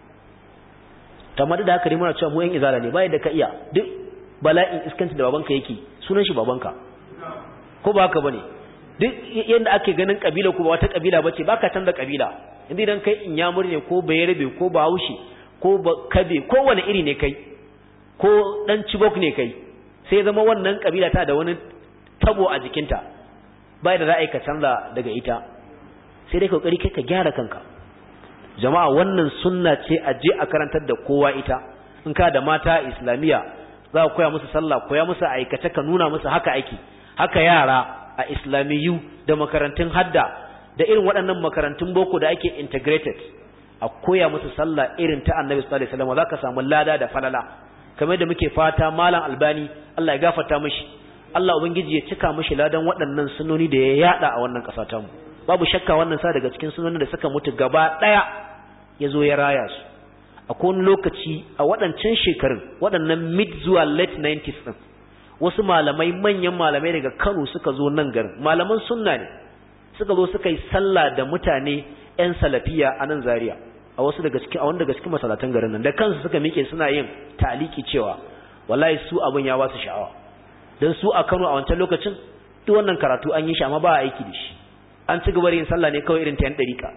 Speaker 1: Tamma da haka dai muna cewa mu yan izala ne, bai da ka iya duk bala'in iskanci da babanka yake, sunan shi babanka, ko ba haka bane? Duk yanda ake ganin kabila ko ba wata kabila bace, baka canza kabila. Inda idan kai inyamuri ne ko bayarabe ko bahaushe ko kabe ko wani iri ne kai, ko dan Chibok ne kai, sai zama wannan kabila ta da wani tabo a jikinta, bai da ra'ayi ka canza daga ita, sai dai kokari kai ka gyara kanka. Jama'a wannan sunna ce a je a karantar da kowa ita. In ka da mata islamiya za ka koya musu sallah, koya musu aikace, ka nuna musu haka ake. Haka yara a islamiyu da makarantun hadda da irin waɗannan makarantun boko da ake integrated, a koya musu sallah irin ta Annabi sallallahu alaihi wasallam, zaka samu lada da falala. Kamar da muke fata Malam Albani Allah ya gafarta mishi, Allah ubangiji ya cika mishi ladan waɗannan sunnoni da ya yada a wannan ƙasa ta mu. Babu shakka wannan sa daga cikin sunnonin da suka mutu gaba daya yazo ya raya su. Akwai wani lokaci a waɗancan shekarun, waɗannan mid zuwa late 90s din, wasu malamai, manyan malamai daga Kano suka zo nan garin, malaman sunna ne, suka zo suka yi sallah da mutane ƴan salafiya a nan Zaria, a wasu daga cikin, a wanda daga cikin masallatan garin nan, da kansu suka miƙe suna yin taliki cewa wallahi su abun ya ba su sha'awa, dan su a Kano a wancan lokacin duk wannan karatu an yi shi amma ba a aiki da shi, an ci gaba da yin sallah ne kawai irin ta yan dariƙa.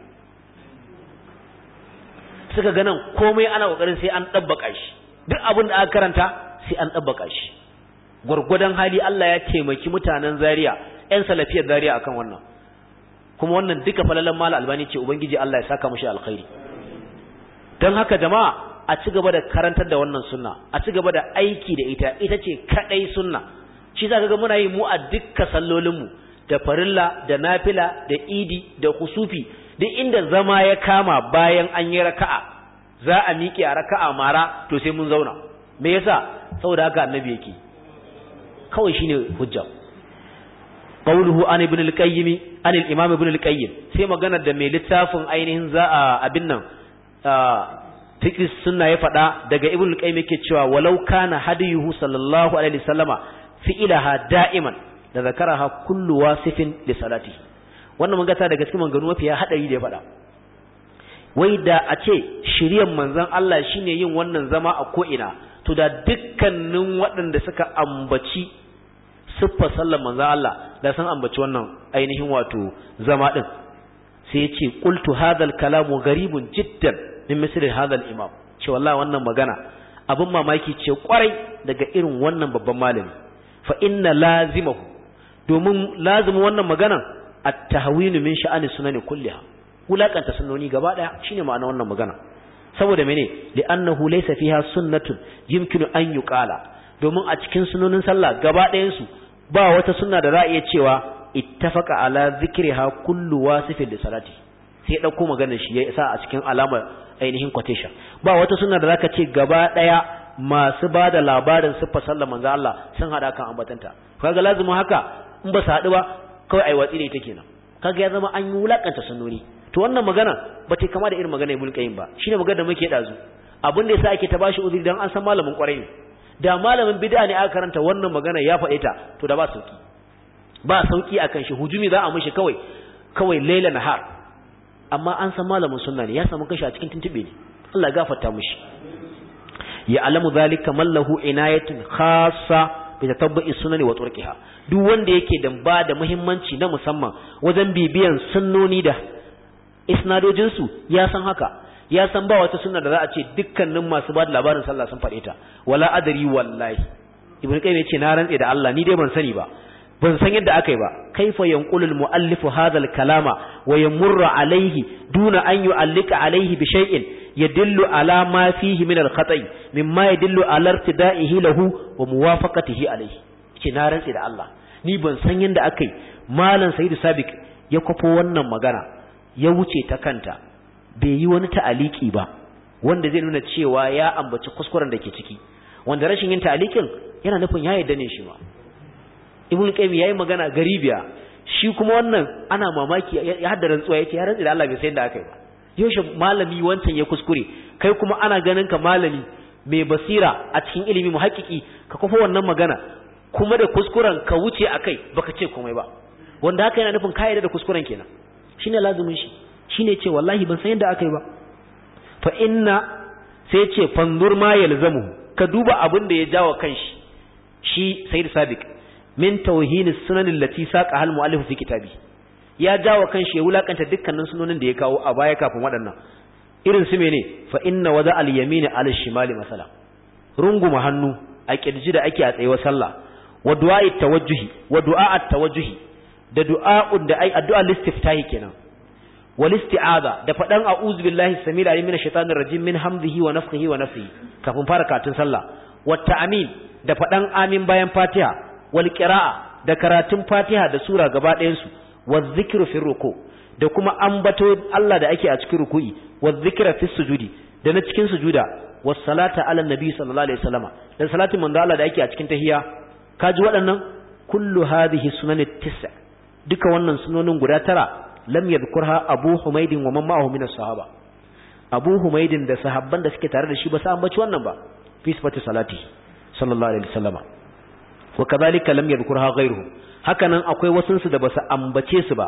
Speaker 1: Suka ga nan komai ana kokarin sai an dabbaka shi, duk abin da aka karanta sai an dabbaka shi. Gurgudan hali Allah ya taimaki mutanen Zaria, ƴan salafiyar Zaria akan wannan. Kuma wannan duka falalan Malam Albani ce, ubangiji Allah ya saka mishi alkhairi. Dan haka jama'a a ci gaba da karantar da wannan sunna, a ci gaba da aiki da ita ce kadai sunna. Shi zaka ga muna yi mu a dukkan sallolin mu, da farilla, da nafila, da idi, da kusufi, duk inda zama ya kama bayan an yi raka'a, za a miƙe a raka'a mara, to sai mun zauna. Me yasa? Saboda haka annabi yake. Kawai shine hujja. Qawluhu an ibn al-qayyim, an al-imam ibn al-qayyim, sai magana da mai littafin ainihin za a abin nan fiqh sunna ya faɗa daga ibn al-qayyim yake cewa walau kana hadiyuhu sallallahu alaihi wasallama fi'ilaha da'iman da zakaraha kullu wasifin li salati. Wannan mun gata daga cikin manganu mafiya hadari da ya faɗa. Wai da a ce shiryan manzon Allah shine yin wannan zama a ko ina, to da dukkanin waɗanda suka ambaci siffar sallar manzo Allah da san ambaci wannan ainihin wato zama din sai yace qultu hadha al-kalamu gharibun jiddan min misli hadha al-imam ce wallahi wannan magana abin mamaki ce kwarai daga irin wannan babban malami fa inna lazimahu domin lazimin wannan magana at-tahwinu min sha'ani sunani kulliha wulakanta sunnoni gaba daya shine ma'ana wannan magana saboda mene li'annahu laysa fiha sunnatun yumkinu an yuqala domin a cikin sunnonin sallah gaba ɗayan su ba wata sunna da za a iya cewa ittafaqa ala zikriha kullu wasifin li salati sai ya dauko maganar shi ya sa a cikin alamar ainihin quotation ba wata sunna da zaka ce gaba daya masu bada labarin siffar sallar manzo Allah sun hada kan ambatanta kaga lazimin haka in ba su hadu ba kawai ai watsi da ita kenan kaga ya zama an yi wulakanta sunnoni to wannan magana ba ta kama da irin magana Ibn Qayyim ba shine magana da muke dazu abin da yasa ake ta bashi uzuri dan an san malamin kwarai ne da malamin bid'a ne aka karanta wannan magana ya faɗe ta to da ba sauki akan shi hujumi za a mishi kawai laila nahar amma an san malamin sunna ne ya samu kashi a cikin tuntube ne Allah ya gafarta mishi ya alamu zalika mallahu inayatun khassa bi tatabbu'i sunani wa turqiha duk wanda yake da ba da muhimmanci na musamman wajen bibiyan sunnoni da isnadojin su ya san haka ya san ba wata sunna da za a ce dukkanin masu ba da labarin sallah sun faɗe ta wala adari wallahi ibnu qayyim yace na rantse da Allah ni dai ban sani ba ban san yadda akai ba kaifa yanqulu al-muallif hadha al-kalama wa yamurru alayhi duna an yu'allika alayhi bi shay'in yadullu ala ma fihi min al-khata'i mimma yadullu ala irtida'ihi lahu wa muwafaqatihi alayhi ce na rantsi da Allah ni ban san yadda akai malam Sayyid Sabiq ya kwafo wannan magana ya wuce ta kanta bai yi wani ta'aliki ba wanda zai nuna cewa ya ambaci kuskuren da ke ciki wanda rashin yin ta'alikin yana nufin ya yarda ne shi ma Ibn Qayyim yayi magana garibiya shi kuma wannan ana mamaki ya hadda rantsuwa yace ya rantsi da Allah bai san da akai ba yaushe malami wancan ya kuskure kai kuma ana ganin ka malami mai basira a cikin ilimi muhakkiki ka kafa wannan magana kuma da kuskuren ka wuce akai baka ce komai ba wanda haka yana nufin ka yarda da kuskuren kenan shine lazumin shi shine ce wallahi ban san yadda akai ba fa inna sai ce fanzur ma yalzamu ka duba abin da ya jawo kanshi shi Sayyid Sabiq min tauhini sunanin lati saqa hal muallif fi kitabi ya jawo kanshi ya wulakanta dukkanin sunonin da ya kawo a baya kafin waɗannan irin su mene fa inna wada al yamin ala shimali masala runguma hannu a kirji da ake a tsayewa sallah wa du'a tawajjuhi wa du'a tawajjuhi da du'a'un da ai addu'a listiftahi kenan wal isti'aza da fadan a'udhu billahi samil alim minash shaitanir rajim min hamdihi wa nafthihi wa nafsihi kafin fara karatun sallah wa ta'amin da fadan amin bayan fatiha wal qira'a da karatun fatiha da sura gaba ɗayan su wa dhikru fi ruku da kuma ambato Allah da ake a cikin ruku'i wa dhikra fi sujudi da na cikin sujuda was salata ala nabi sallallahu alaihi wasallama da salatin manzo Allah da ake a cikin tahiyya kaji waɗannan kullu hadhihi sunan at-tis' duka wannan sunonin guda tara lam yadhkurha Abu Humayd wa man ma'ahu min as-sahaba Abu Humayd da sahabban da suke tare da shi ba su ambaci wannan ba fi sifati salati sallallahu alaihi wasallama wa kadhalika lam yadhkurha ghayruhu hakanan akwai wasun su da basu ambace su ba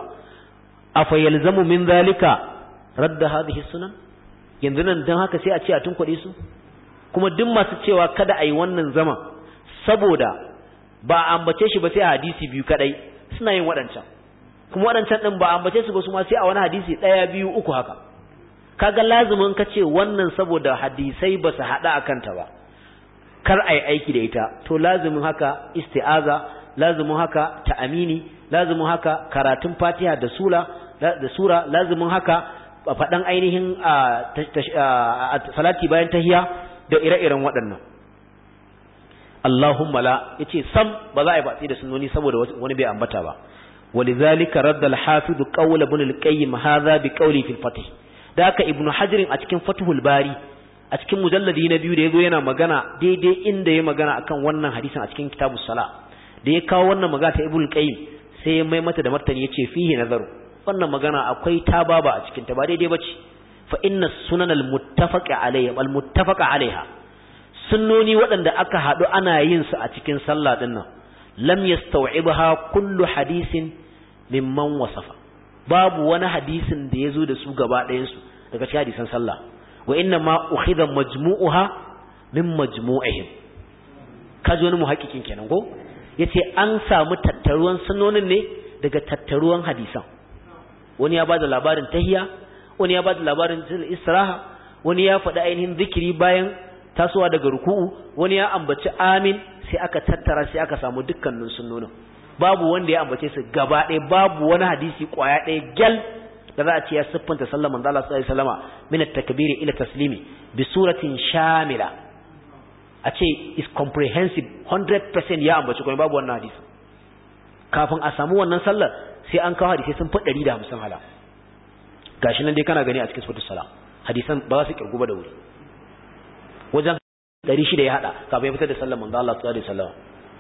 Speaker 1: afa yalzamu min zalika radda hadhihi sunan yanzu nan dan haka sai a ce a tunkuɗe su kuma duk masu cewa kada ayi wannan zaman saboda ba a ambace shi ba sai a hadisi biyu kadai suna yin waɗancan kuma waɗancan din ba a ambace su ba su ma sai a wani hadisi ɗaya biyu uku haka kaga lazumin ka ce wannan saboda hadisai ba su hada akan ta ba kar ai aiki da ita to lazumin haka isti'aza lazumin haka ta'amini lazumin haka karatun Fatiha da sura lazumin haka faɗan ainihin salati bayan tahiyya da ire-iren waɗannan Allahumma la yace sam ba za a yi batsi da sunnoni saboda wani bai ambata ba walidhalika radda al-hafiz qawl ibn al-qayyim hadha bi qawli fi al-fath da haka ibn hajar a cikin fathul bari a cikin mujalladi na biyu da yazo yana magana daidai inda ya magana akan wannan hadisin a cikin kitabus sala da ya kawo wannan magana ta ibn al-qayyim sai ya mai mata da martani yace fihi nazaru wannan magana akwai tababa a cikin ta ba daidai bace fa inna sunan al-muttafaqa alaiha sunnoni waɗanda aka haɗu ana yin su a cikin sallah din nan lam yastaw'ibha kullu hadisin mimman wasafa babu wani hadisin da yazo da su gaba ɗayan su daga cikin hadisan sallah wa inna ma ukhidha majmu'uha min majmu'ihim. Kaji wani muhaqqiqin kenan ko yace an samu tattaruwan sunnonin ne daga tattaruwan hadisan. Wani ya bada labarin tahiyya, wani ya bada labarin istiraha, wani ya faɗi ainihin zikiri bayan tasowa daga ruku'u, wani ya ambaci amin, sai aka tattara sai aka samu dukkanin sunnonin. Babu wanda ya ambace su gaba ɗaya, babu wani hadisi kwaya ɗaya gyal da za a ce ya siffanta sallar manzo Allah sallallahu alaihi wasallama min at-takbiri ila taslimi bi suratin shamila, a ce is comprehensive 100% ya ambaci kuma babu wannan hadisi. Kafin a samu wannan sallar sai an kawo hadisi sun fi 150 hala. Gashi nan dai kana gani a cikin suratul salam hadisan ba za su kirgu ba da wuri, wajen 600 ya hada kafin ya fitar da sallar manzo Allah sallallahu alaihi wasallama.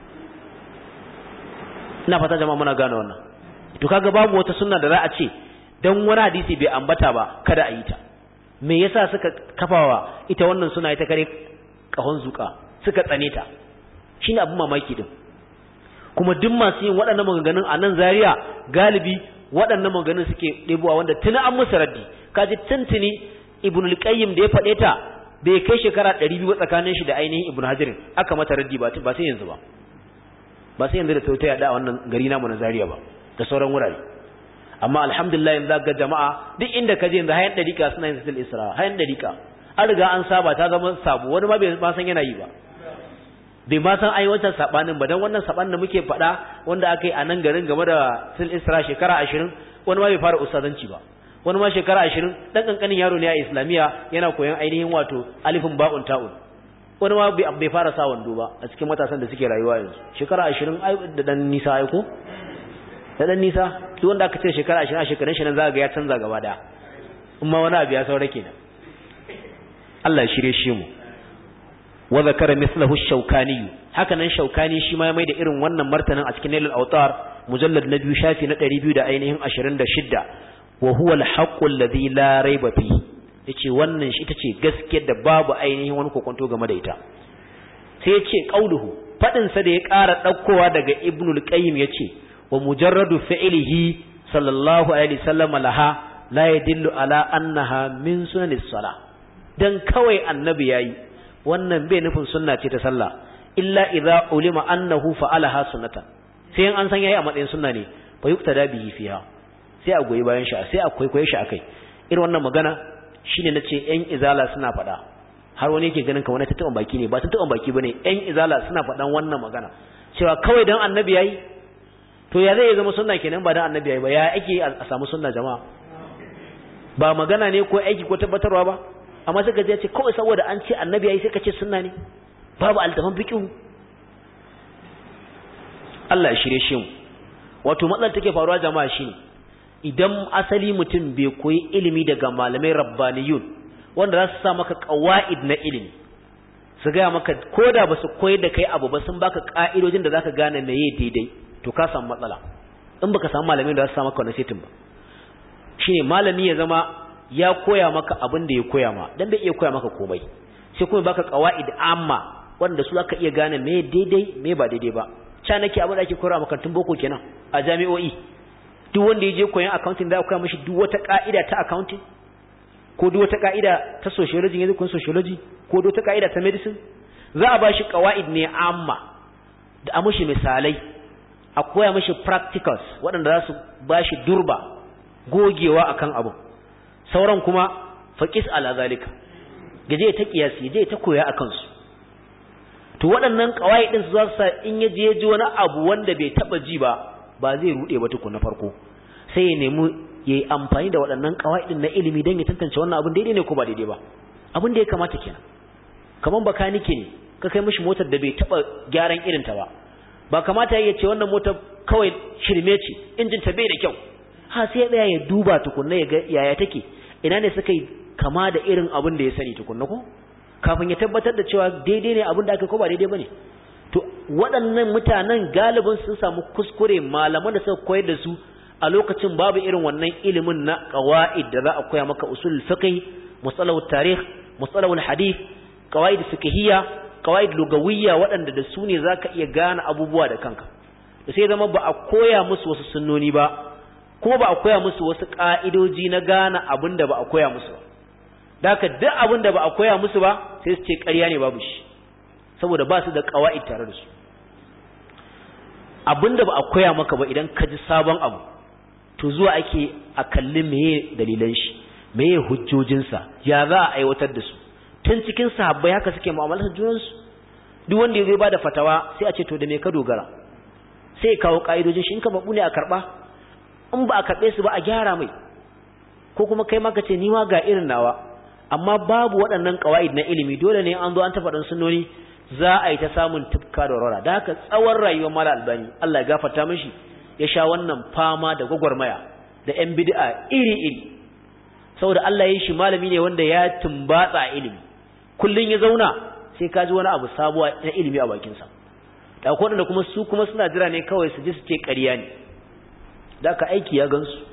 Speaker 1: Ina fata jama'a muna gane wannan. To kaga babu wata sunna da za a ce dan wani hadisi bai ambata ba kada a yi ta. Me yasa suka kafawa ita wannan suna ita kare kahon zuka suka tsane ta? Shine abin mamaki din. Kuma duk masu yin waɗannan maganganun a nan Zaria galibi waɗannan maganganun suke ɗebowa wanda tuni an musu raddi. Kaji tuntuni Ibn al-Qayyim da ya faɗe ta bai kai shekara 200 tsakanin shi da ainihin Ibn Hajar aka mata raddi ba sai yanzu ba. Ba sai yanzu da ta yada a wannan gari namu na Zaria ba da sauran wurare. Amma alhamdulillah yanzu ga jama'a duk inda ka je yanzu hayan dariƙa suna yin sitil isra, hayan dariƙa an riga an saba ta zama sabo, wani ma bai san yana yi ba, bai ma san ai wancan sabanin ba. Dan wannan sabanin da muke faɗa wanda aka yi a nan garin game da sitil isra shekara 20, wani ma bai fara ustazanci ba, wani ma shekara 20 dan kankanin yaro ne a islamiya yana koyon ainihin wato alifin ba'un ta'un, wani ma bai fara sa wando ba a cikin matasan da suke rayuwa yanzu. Shekara 20 ai da dan nisa ai ko da dan nisa, duk wanda aka ce shekara 20 a shekarun shi nan zaka ga ya canza gaba daya, amma wani abu ya saura kenan. Allah ya shirye shi mu. Wa zakara mithlahu ash-Shawkani, haka nan Shawkani shi ma ya maida irin wannan martanin a cikin Nailul Awtar mujallad na 2 shafi na 200 da ainihin 26, wa huwa al-haqqu alladhi la rayba fihi. Yace wannan shi ita ce gaskiyar da babu ainihin wani kokonto game da ita. Sai yace qauluhu, fadin sa da ya ƙara daukowa daga Ibnul Qayyim yace wa mujarradu fi'lihi sallallahu alaihi wasallam laha la yadullu ala annaha min sunanis salah. Dan kawai annabi yayi wannan bai nufin sunna ce ta sallah, illa idza ulima annahu fa'alaha sunnatan. Sai an san yayi a matsayin sunna ne fa yuktada bihi fiha, sai a goyi bayan shi, sai a kwaikwaye shi akai. Irin wannan magana shine nace ƴan izala suna faɗa, har wani yake ganin ka wani tattaban baki ne, ba tattaban baki bane. Ƴan izala suna faɗan wannan magana cewa kawai dan annabi yayi, to ya zai zama sunna kenan ba dan annabi yayi ba? Ya ake a samu sunna jama'a? Ba magana ne ko aiki ko tabbatarwa ba, amma sai ka ce kawai saboda an ce annabi yayi sai ka ce sunna ne. Babu altafan fiqh. Allah ya shirye shi mu. Wato matsalar take faruwa jama'a shine idan asali mutum bai koyi ilimi daga malamai rabbaniyun wanda za su sa maka qawaid na ilimi, su ga maka koda ba su koyar da kai abu ba sun baka ka'idojin da zaka gane meye daidai, to ka samu matsala. In baka samu malamin da za su sa maka wannan setin ba, shine malami ya zama ya koya maka abin da ya koya ma, dan bai iya koya maka komai, sai kuma baka qawaid amma wanda su aka iya gane me daidai me ba daidai ba. Ca nake abin da ake koyarwa makarantun boko kenan a jami'o'i. Duk wanda ya je koyan accounting da aka koya mishi duk wata ka'ida ta accounting, ko duk wata ka'ida ta sociology yanzu kun sociology, ko duk wata ka'ida ta medicine, za a bashi qawaid ne amma da a mishi misalai, a koya mishi practicals waɗanda za su bashi durba gogewa akan abu. Sauran kuma faqis ala zalika, gaje ta kiyasi, je ta koya akan su. To waɗannan qawaidin su za su sa in ya je ji wani abu wanda bai taba ji ba zai rude ba tukun na farko, sai ya nemi yayi amfani da waɗannan qawaidin na ilimi dan ya tantance wannan abin daidai ne ko ba daidai ba. Abin da ya kamata kenan. Kaman bakanike ne ka kai mishi motar da bai taba gyaran irin ta ba kamata ya ce wannan motar kawai shirme ce, injin ta bai da kyau. Sai ya ya duba tukunna ya ga yaya take, ina ne suka yi kama da irin abin da ya sani tukunna ko kafin ya tabbatar da cewa daidai ne abin da aka ko ba daidai bane. To waɗannan mutanen galibin sun samu kuskure, malaman da suka koyar da su a lokacin babu irin wannan ilimin na qawaid da za a koya maka usul fiqh, musalahut tarikh, musalahul hadith, qawaid fiqhiyya, qawaid lugawiyya, waɗanda da su ne zaka iya gane abubuwa da kanka. Da sai zama ba a koya musu wasu sunnoni ba, kuma ba a koya musu wasu ka'idoji na gane abin da ba a koya musu ba. Da haka duk abin da ba a koya musu ba sai su ce ƙarya ne babu shi. saboda ba su da qawaid tare da su. Abinda ba a koya maka ba idan ka ji sabon abu to zuwa ake a kalli meye dalilan shi, meye hujjojinsa, ya za a aiwatar da su. Tun cikin sahabbai haka suke mu'amalar junansu. Duk wanda ya zo ba da fatawa sai a ce to da me ka dogara, sai kawo ka'idojin shi, in ka babu ne a karba, in ba a karbe su ba a gyara mai, ko kuma kai ma ka ce ni ma ga irin nawa. Amma babu waɗannan qawaid na ilimi, dole ne an zo an ta faɗin sunnoni za a yi ta samun tufka da warwara. Da haka tsawon rayuwar Malam Albani Allah ya gafarta mishi ya sha wannan fama da gwagwarmaya da ƴan bid'a iri-iri, saboda Allah ya yi shi malami ne wanda ya tumbatsa ilimi. Kullun ya zauna sai ka ji wani abu sabuwa na ilimi a bakinsa. Da akwai waɗanda kuma su kuma suna jira ne kawai su ji su ce ƙarya ne, da aka aiki ya gansu.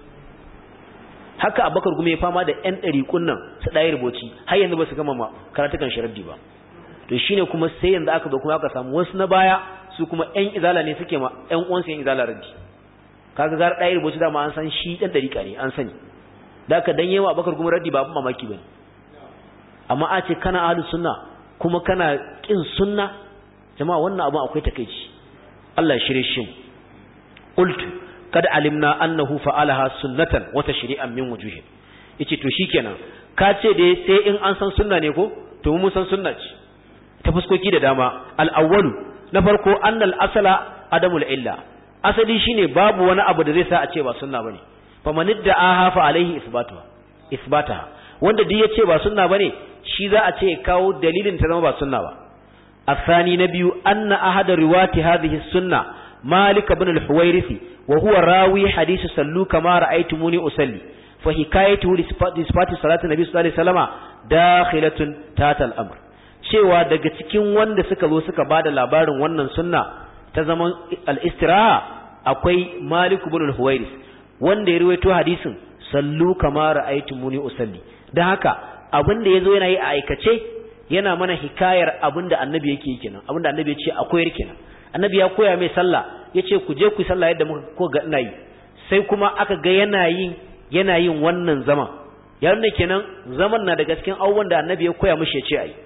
Speaker 1: Haka Abubakar Gumi ya fama da ƴan ɗariƙun nan su ɗaya rubuci har yanzu ba su gama karatukan sharaddi ba. To shine kuma sai yanzu aka zo kuma aka samu wasu na baya su kuma ƴan izala ne suke ma ƴan uwansu ƴan izala raddi. Kaga gar ɗaya rubuci da ma an san shi ɗan ɗariƙa ne, an sani. Da aka dan yawa Abubakar Gumi raddi ba abin mamaki bane. Amma a ce kana ahlus sunna kuma kana kin sunna, jama'a wannan abin akwai takeici. Allah ya shirye shi. Qultu kad alimna annahu fa'alaha sunnatan wa tashri'an min wujuhin. Yace to shikenan ka ce dai sai in an san sunna ne ko to mu san sunna ce ta fuskoki da dama. Al-awwalu, na farko annal asala adamul illa, asali shine babu wani abu da zai sa a ce ba sunna bane. Famanidda aha fa alaihi isbataha, wanda duk yace ba sunna bane shi za a ce kawo dalilin ta zama ba sunna ba. الثاني نبي أن أحد رواة هذه السنة مالك بن الحويرث وهو راوي حديث صلوا كما رأيتموني أصلي فحكايته لصفات صلاة النبي صلى الله عليه وسلم داخلة تحت الأمر. cewa daga cikin wanda suka zo suka bada labarin wannan sunna ta zaman al-istiraha akwai Malik ibn al-Huwairis wanda ya rawaito hadisin sallu kama ra'aytumuni usalli. Dan haka abin da yazo yana yi a aikace yana mana hikayar abinda annabi yake kenan, abinda annabi ya ce akwai kenan. Annabi ya koya mai sallah, yace ku je ku sallah yadda muka ko ga ina yi, sai kuma aka ga yana yin wannan zaman. Ya nuna kenan zaman na daga cikin abubuwan da annabi ya koya mishi yace ai.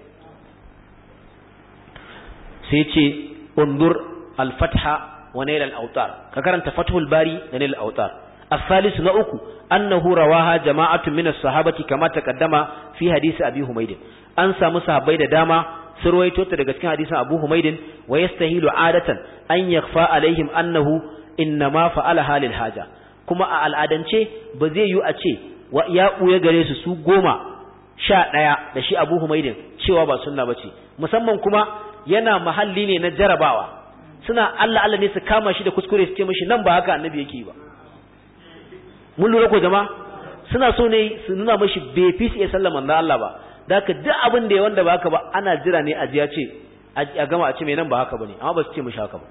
Speaker 1: Sai yace undur al-fatha wa nail al-awtar, ka karanta fathul bari da nail al-awtar. الثالث نأكو أنه رواها جماعة من الصحابة كما تقدم في حديث أبي حميد. أنسى مصحابي داما سرويتو تدقسكين حديث أبو حميد ويستهيل عادة أن يخفى عليهم أنه إنما فعلها للحاجة. كما العادنشي بزي يؤتي ويأو يغريس سو قوما شاء نيا لشي أبو حميد شوابا سنة بشي مسمم كما ينا محليني نجرباوا سنة الله نيس كاما شي دا كسكوري ستيمشي نمبا هكا النبي يكيبا. mun lura ko jama'a suna so ne su nuna mashi bai fi sai sallama da Allah ba, da haka duk abin da ya wanda ba haka ba ana jira ne a ji ya ce a gama a ce mai nan ba haka bane, amma ba su ce mashi haka ba.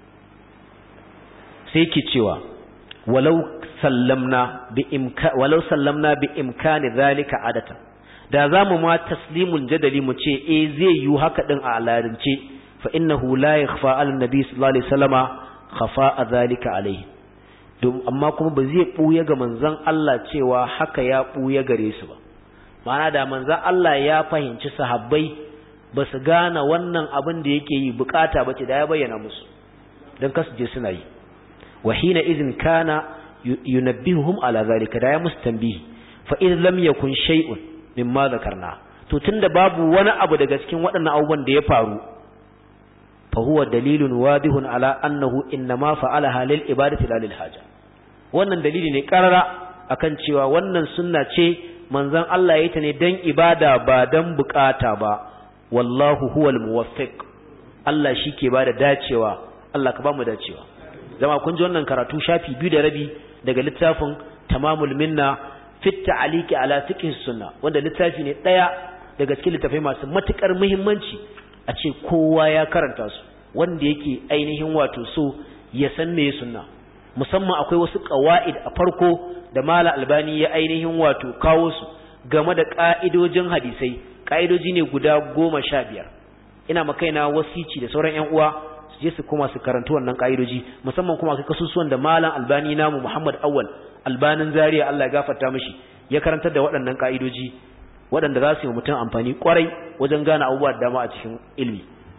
Speaker 1: sai yake cewa walau sallamna bi imkani zalika adatan, da zamu ma taslimul jadali mu ce zai yi haka din a aladance, fa innahu la yakhfa ala nabi sallallahu alaihi wasallama khafa zalika alaihi. Amma kuma ba zai ɓuya ga manzan Allah cewa haka ya ɓuya gare su ba. Ma'ana da manzan Allah ya fahimci sahabbai ba su gane wannan abin da yake yi bukata ba ce da ya bayyana musu don kasu je suna yi. Wa hina izin kana yunabbihuhum ala zalika, da ya musu tambihi. Fa in lam yakun shay'un mimma zakarna, to tunda babu wani abu daga cikin waɗannan abubuwan da ya faru, fa huwa dalilun wadihun ala annahu innama fa'alaha lil ibadati la lil haja. Wannan dalili ne karara akan cewa wannan sunna ce manzon Allah ya yi ta ne dan ibada ba dan bukata ba. Wallahu huwal muwaffiq, Allah shike bada dacewa, Allah ka ba mu dacewa. Zama kun ji wannan karatu shafi 2 da rabi daga littafin Tamamul Minna fi ta'liqi ala fiqh sunna, wanda littafi ne daya daga cikin littafai masu matukar muhimmanci a ce kowa ya karanta su, wanda yake ainihin wato so ya san me sunna. Musamman akwai wasu qawaid a farko da Malam Albani ya ainihin wato kawo su game da ka'idojin hadisai, ka'idoji ne guda 15. Ina makaina wasici da sauran ƴan uwa su je su kuma su karanta wannan ka'idoji, musamman kuma akwai kasusuwan da Malam Albani namu Muhammad Awwal Albanin Zaria Allah ya gafarta mishi ya karantar da waɗannan ka'idoji waɗanda za su yi mutum amfani kwarai wajen gane abubuwa da dama a cikin ilmi.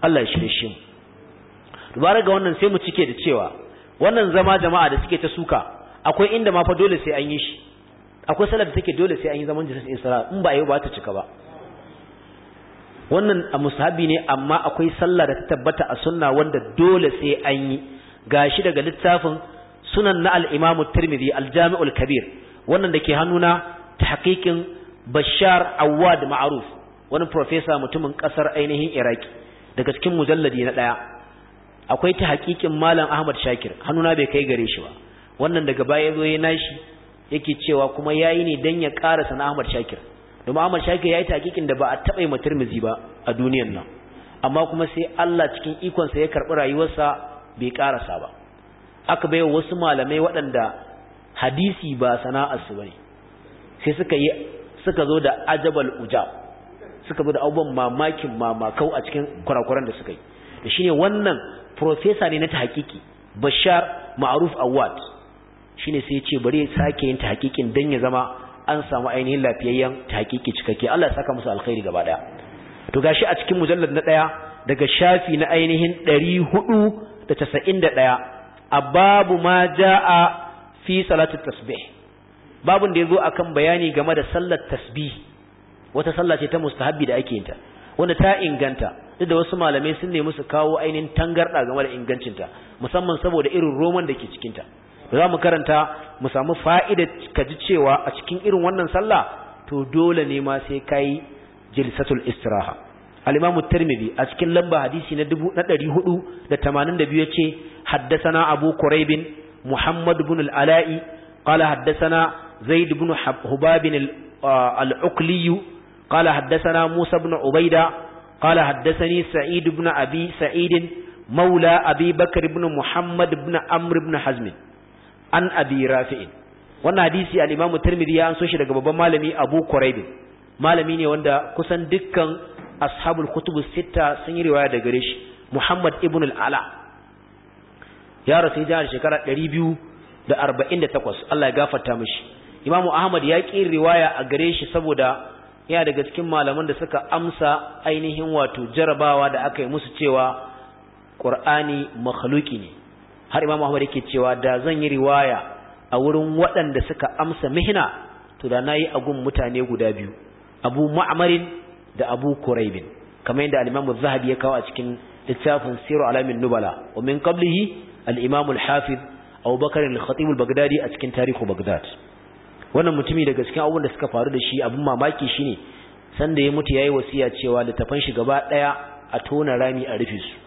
Speaker 1: Allah ya shirye shi dubara ga wannan sai mu cike da cewa wannan zama jama'a da suke ta suka akwai inda ma fa dole sai an yi shi akwai salat da take dole sai an yi zaman jalsatul istiraha in ba yau ba ta cika ba wannan a musahabi ne amma akwai sallah da ta tabbata a sunna wanda dole sai an yi gashi daga littafin sunan na al-Imam at-Tirmidhi al-Jami' al-Kabir wannan dake hannuna tahqiqin Bashar Awad Ma'ruf wani professor mutumin kasar ainihin Iraki daga cikin mujalladi na 1 akwai tahqiqin Malam Ahmad Shakir hannuna bai kai gare shi ba wannan daga baya zo yayin nashi yake cewa kuma yayi ne dan ya karasa na Ahmad Shakir domin Ahmad Shakir yayi tahqiqin da ba a taba yi ma Tirmidhi ba a duniyar nan amma kuma sai Allah cikin ikon sa ya karbi rayuwarsa bai karasa ba aka bayo wasu malamai waɗanda hadisi ba sana'ar su bane sai suka zo da ajabal ujab suka zo da abubuwan mamakau a cikin kurakuran da suka yi da shine wannan professor ne na tahqiqi Bashar Ma'ruf Awad shine sai ya ce bari ya sake yin tahqiqin dan ya zama an samu ainihin lafiyayyen tahqiqi cikakke Allah ya saka musu alkhairi gaba daya to gashi a cikin mujallad na 1 daga shafi na ainihin 491 a babu ma jaa fi salatu tasbih babun da yazo akan bayani game da sallar tasbih wata sallah ce ta mustahabbi da ake yin ta wanda ta inganta duk da wasu malamai sun nemi su kawo ainihin tangarda game da ingancinta musamman saboda irin roman da ke cikin ta za mu karanta mu samu fa'ida kaji cewa a cikin irin wannan sallah to dole ne ma sai kai jilsatul istiraha al-Imam at-Tirmidhi a cikin lamba hadisi na 482 yace haddathana Abu Quraib Muhammad ibn al-Ala'i qala haddathana Zaid ibn Hubab al-Uqli qala haddathana Musa ibn Ubayda qala haddathani Sa'id ibn Abi Sa'id مولى أبي بكر بن محمد بن عمرو بن حزم an abi rafi'in wannan hadisi al-Imam Tirmidhi ya anso shi daga babban malami Abu Quraib malami ne wanda kusan dukkan ashabul kutubus sita sun yi riwaya daga gare shi Muhammad ibn al-Ala ya rasu da shekara 248 Allah ya gafarta mishi Imam Ahmad ya ki riwaya a gare shi saboda yana daga cikin malaman da suka amsa ainihin wato jarabawa da aka yi musu cewa Qur'ani makhluki ne har Imam Ahmad yake cewa da zan yi riwaya a wurin waɗanda suka amsa mihna to da nayi agun mutane guda biyu Abu Ma'mar da Abu Quraib kamar yadda al-Imam Az-Zahabi ya kawo a cikin littafin Sirru Alamin Nubala wa min qablihi al-Imam al-Hafiz Abu Bakr al-Khatib al-Baghdadi a cikin Tarihu Baghdad wannan mutumi daga cikin abubuwan da suka faru da shi abin mamaki shine sanda ya mutu yayi wasiya cewa littafan shi gaba daya a tona rami a rufe su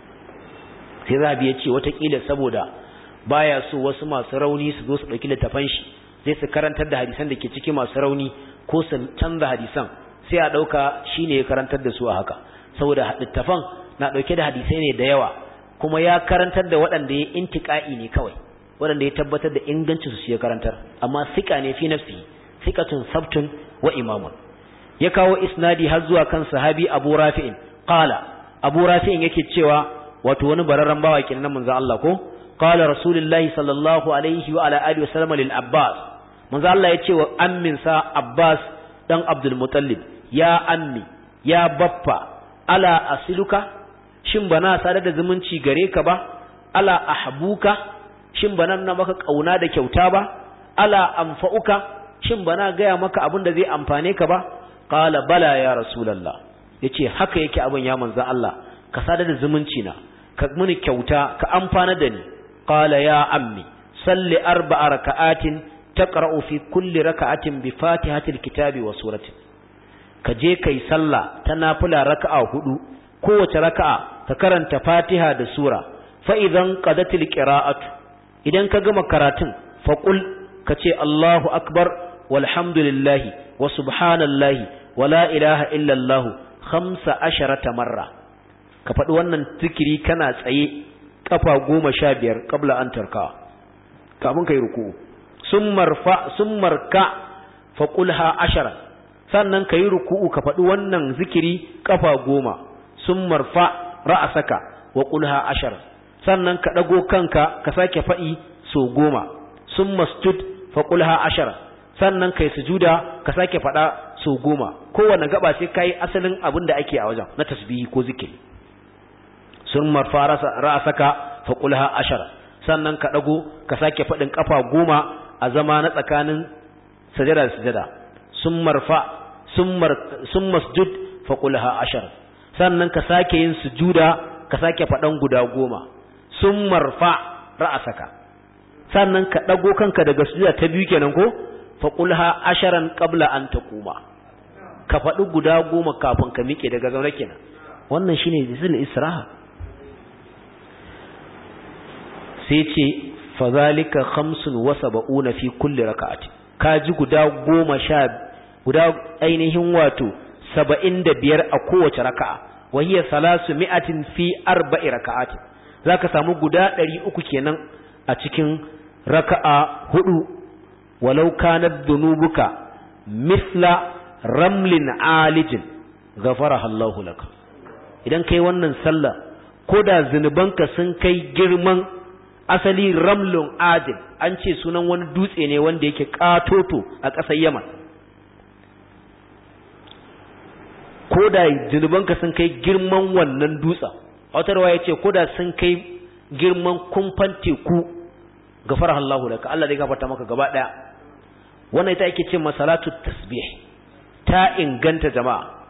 Speaker 1: sai Zahabi ya ce watakila saboda baya so wasu masu rauni su zo su dauki littafan shi zai su karantar da hadisan da ke ciki masu rauni ko su canza hadisan sai a dauka shine ya karantar da su a haka saboda littafan na dauke da hadisai ne da yawa kuma ya karantar da waɗanda ya intiqai ne kawai waɗanda ya tabbatar da ingancin su ya karantar amma sika ne fi nafsi sikatun sabtun wa imamun ya kawo isnadi har zuwa kan sahabi Abu Rafi'in qala Abu Rafi'in yake cewa wato wani bararran bawa kenan manzo Allah ko qala rasulullahi sallallahu alaihi wa ala alihi wasallam lil Abbas manzo Allah yace wa ammin sa Abbas dan Abdul Muttalib ya ammi ya baffa ala asiluka shin bana sadar da zumunci gare ka ba ala ahbuka shin bana nuna maka kauna da kyauta ba ala anfa'uka shin bana gaya maka abin da zai amfane ka ba qala bala ya rasulullah yace haka yake abin ya manzo Allah ka sadar da zumunci na ka muni kyauta ka amfana da ni qala ya ammi salli 4 raka'atin taqra'u fi kulli raka'atin bi fatihatil kitabi wa suratin ka je kai sallah ta nafila raka'a 4 kowace raka'a ka karanta fatiha da sura fa idan qadatil qira'atu idan ka gama karatun fa qul ka ce Allahu akbar walhamdulillahi wa subhanallahi wa la ilaha illa Allah 15 marra ka faɗi wannan zikiri kana tsaye kafa 15 qabla an tarka kafin kai ruku summarka fa qulha 10 sannan kai ruku'u ka faɗi wannan zikiri kafa 10 summarfa ra'saka wa qulha 10 sannan ka dago kanka ka sake faɗi so 10 summastud fa qulha 10 sannan kai sujuda ka sake faɗa so 10 kowanne gaba sai kai asalin abin da ake a wajen na tasbihi ko zikiri summa ra'saka fa qulha 10 sannan ka dago ka sake fadin kafa 10 a zama na tsakanin sajada da sajada summa sujud fa qulha 10 sannan ka sake yin sujuda ka sake fadan guda 10 summa ra'saka sannan ka dago kanka daga sujuda ta biyu kenan ko fa qulha 10 qabla an taquma ka fadi guda 10 kafin ka miƙe daga zaune kenan wannan shine zil israha sai ce fa zalika 75 fi kulli rak'ati kaji guda 10 guda ainihin wato 75 a kowace raka'a wa hiya 300 fi 4 rak'ati zaka samu guda 300 kenan a cikin raka'a 4 walau kanat dhunubuka mithla ramlin alijin ghafaraha Allahu laka idan kai wannan sallah koda zinubanka sun kai girman asali ramlun ajil an ce sunan wani dutse ne wanda yake katoto a ƙasar Yaman koda zinubanka sun kai girman wannan dutsen autarwa yace koda sun kai girman kumfan teku ghafaraha Allahu laka Allah zai gafarta maka gaba daya wannan ita yake ce masalatu tasbih ta inganta jama'a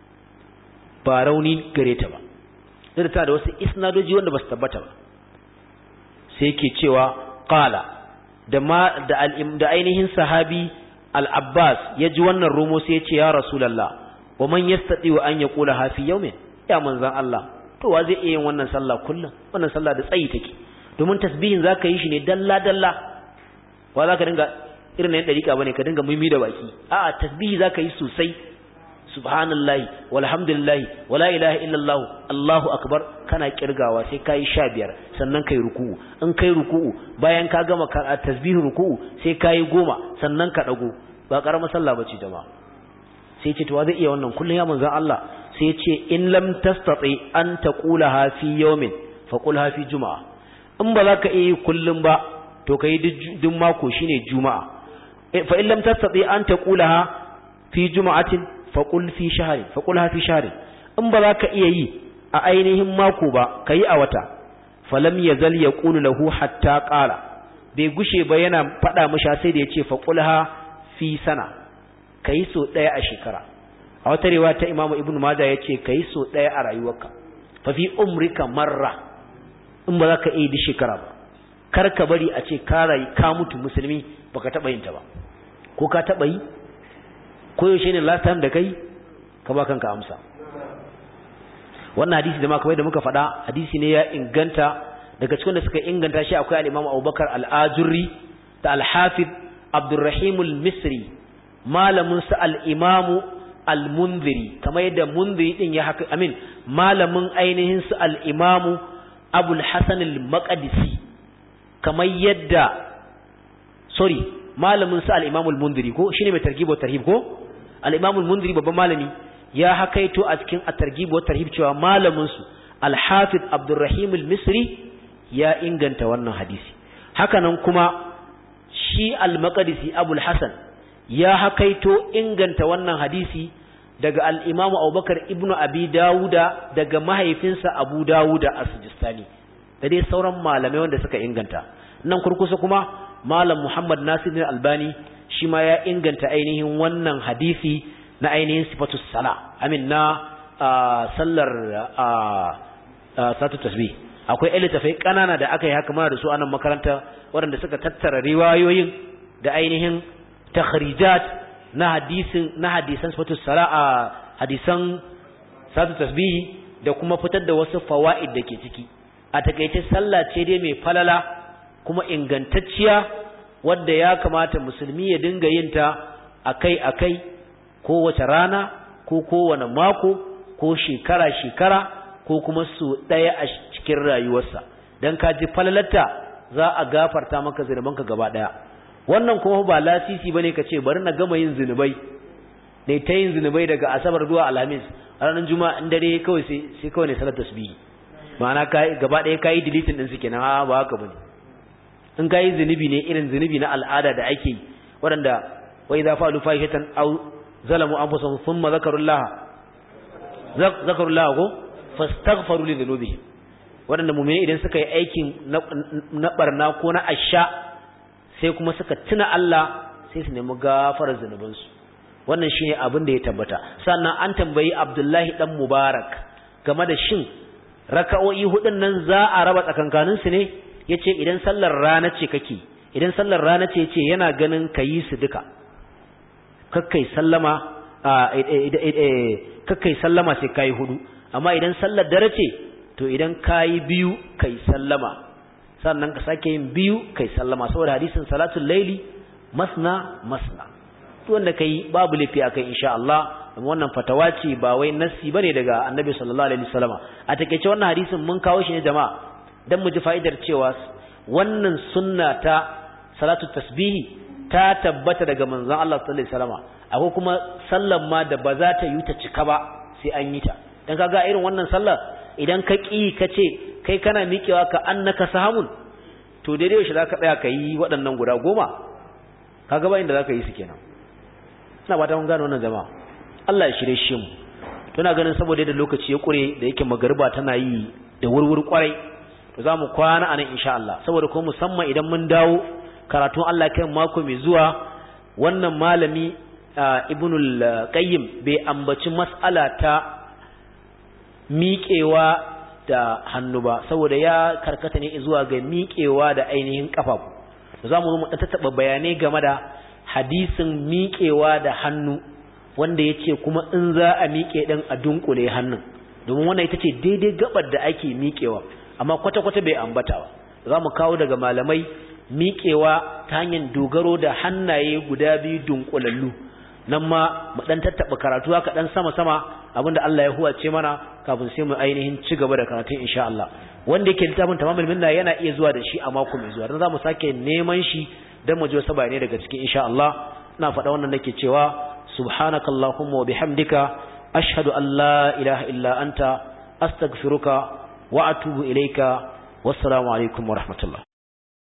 Speaker 1: ba rauni gare ta ba da ta da wasu isnadoji wanda ba su tabbata ba sai yake cewa qala da ainihin sahabi al-Abbas ya ji wannan romo sai ya ce ya rasulullah wa man yastati wa an yaqula ha fi yawmin ya manzan Allah to wa zai iya yin wannan sallah kullum wannan sallah da tsayi take domin tasbihin zaka yi shi ne dalla dalla wa zaka dinga irin nan dariƙa bane ka dinga mimi da baki a'a tasbihi zaka yi sosai subhanallahi walhamdulillahi wala ilaha illallah allahu akbar kana kirgawa sai kai 15 sannan kai ruku'u in kai ruku'u bayan ka gama tasbihin ruku'u sai kai 10 sannan ka dago ba karamar sallah bace jama'a sai ce to wa zai iya wannan kullun ya manzon Allah sai ce in lam tastati an taqulaha fi yawmin faqulha fi juma'a in ba za ka iya kullun ba to kai duk mako shine juma'a fa in lam tastati an taqulaha fi juma'atin faqul fi shahri faqulha fi shahri in ba za ka iya yi a ainihin mako ba kai a wata falam yazal yaqulu lahu hatta qala bai gushe ba yana fada mishi sai da yace faqulha fi sana kai so daya a shekara a wata riwaya ta Imam Ibn Majah yace kai so daya a rayuwarka fa fi umrika marra in ba za ka iya di shekara ba kar ka bari a ce ka mutu musulmi baka taba yin ta ba ko ka taba yi ko yaushe ne last time da kai ka ba kanka amsa wannan hadisi da kamar da muka faɗa hadisi ne ya inganta daga cikin da suka inganta shi akwai al-Imam Abubakar al-Ajurri da al-Hafiz Abdurrahim al-Misri malamin sa al-Imam al-Munziri kamar yadda Munziri din ya haka malamin ainihin su al-Imam Abul Hasan al-Maqdisi kamar yadda malamin sa al-Imam al-Munziri ko shine mai targhib wa tarhib ko al-Imam al-Munziri babban malami ya hakaito a cikin at-targhib wa tarhib cewa malamin su al-Hafiz Abdurrahim al-Misri ya inganta wannan hadisi hakanan kuma shi al-Maqdisi Abul Hasan ya hakaito inganta wannan hadisi daga al-Imam Abubakar ibn Abi Dawuda daga mahaifinsa Abu Dawuda as-Sijistani da dai sauran malamai wanda suka inganta nan kurkusa kuma Malam Muhammad Nasiruddin Albani shi ma ya inganta ainihin wannan hadisi na ainihin sifatus sala na sallar satu tasbih akwai iltafai kanana da aka yi haka mana da su anan makaranta waɗanda suka tattara riwayoyin da ainihin takhrijat na hadisan sifatus sala hadisan satu tasbih da kuma fitar da wasu fawaid da ke ciki a takeice sallah ce dai mai falala kuma ingantacciya wadda ya kamata musulmi ya dinga yin ta akai-akai kowace rana ko kowane mako ko shekara-shekara ko kuma su ɗaya a cikin rayuwarsa don ka ji falalarta za a gafarta maka zunubanka gaba ɗaya wannan kuma ba lasisi bane ka ce bari na gama yin zunubai ne ta yin zunubai daga asabar zuwa alhamis a ranar juma'a in dare kawai sai kawai ne salat tasbihi ma'ana gaba ɗaya ka yi deleting ɗin su kenan ba haka bane in ka yi zunubi ne irin zunubi na al'ada da ake yi waɗanda wai za fa'alu fahishatan aw zalamu anfusahum thumma zakarullah ko fastaghfaru li dhunubihim waɗanda mu'mini idan suka yi aikin na barna ko na asha sai kuma suka tuna Allah sai su nemi gafarar zunubansu wannan shine abin da ya tabbata sannan an tambayi Abdullahi dan Mubarak game da shin raka'o'i hudun nan za a raba tsakankanin su ne yace idan sallar rana ce kake idan sallar rana ce yace yana ganin kayi su duka kakkai sallama sai kai hudu amma idan sallar dare ce to idan kayi biyu kai sallama sannan ka sake yin biyu kai sallama saboda hadisin salatul laili masna to wanda kai babu lafi akai insha Allah wannan fatawa ce ba wai nassi bane daga Annabi sallallahu alaihi wasallama a takeice wannan hadisin mun kawo shi ne jama'a dan mu ji fa'idar cewa wannan sunna ta salatu tasbihi ta tabbata daga manzon Allah sallallahu alaihi wasallama akwai kuma sallar ma da ba za ta yi ta cika ba sai an yi ta dan kaga irin wannan sallar idan ka kace kai kana miƙewa ka annaka sahamun to daidai shi zaka tsaya kai waɗannan guda 10 kaga ba inda zaka yi su kenan ina ba ta mun gano wannan jama'a Allah ya shirye shi mu tuna ganin saboda da lokaci ya kure da yake magariba tana yi da wurwur kwarai to zamu kwana anan insha Allah saboda kuma musamman idan mun dawo karatun Allah kai mako mai zuwa wannan malami Ibnul Qayyim bai ambaci mas'ala ta miƙewa da hannu ba saboda ya karkata ne zuwa ga miƙewa da ainihin kafafu zamu zo mu tattaba bayanai game da hadisin miƙewa da hannu wanda yace kuma in za a miƙe din a dunkule hannun domin wannan ita ce daidai gabar da ake miƙewa amma kwata-kwata bai ambata ba zamu kawo daga malamai miƙewa ta hanyar dogaro da hannaye guda biyu dunkulallu nan ma mu dan tattaba karatu haka dan sama-sama abinda Allah ya huwace mana kafin sai mu ainihin ci gaba da karatun insha Allah wanda yake littafin tamamul minna yana iya zuwa da shi a mako mai zuwa dan zamu sake neman shi dan mu ji wasu bayanai daga cikin insha Allah ina faɗa wannan nake cewa subhanakallahumma wa bihamdika ashhadu an la ilaha illa anta astaghfiruka wa atubu ilayka wassalamu alaikum wa rahmatullah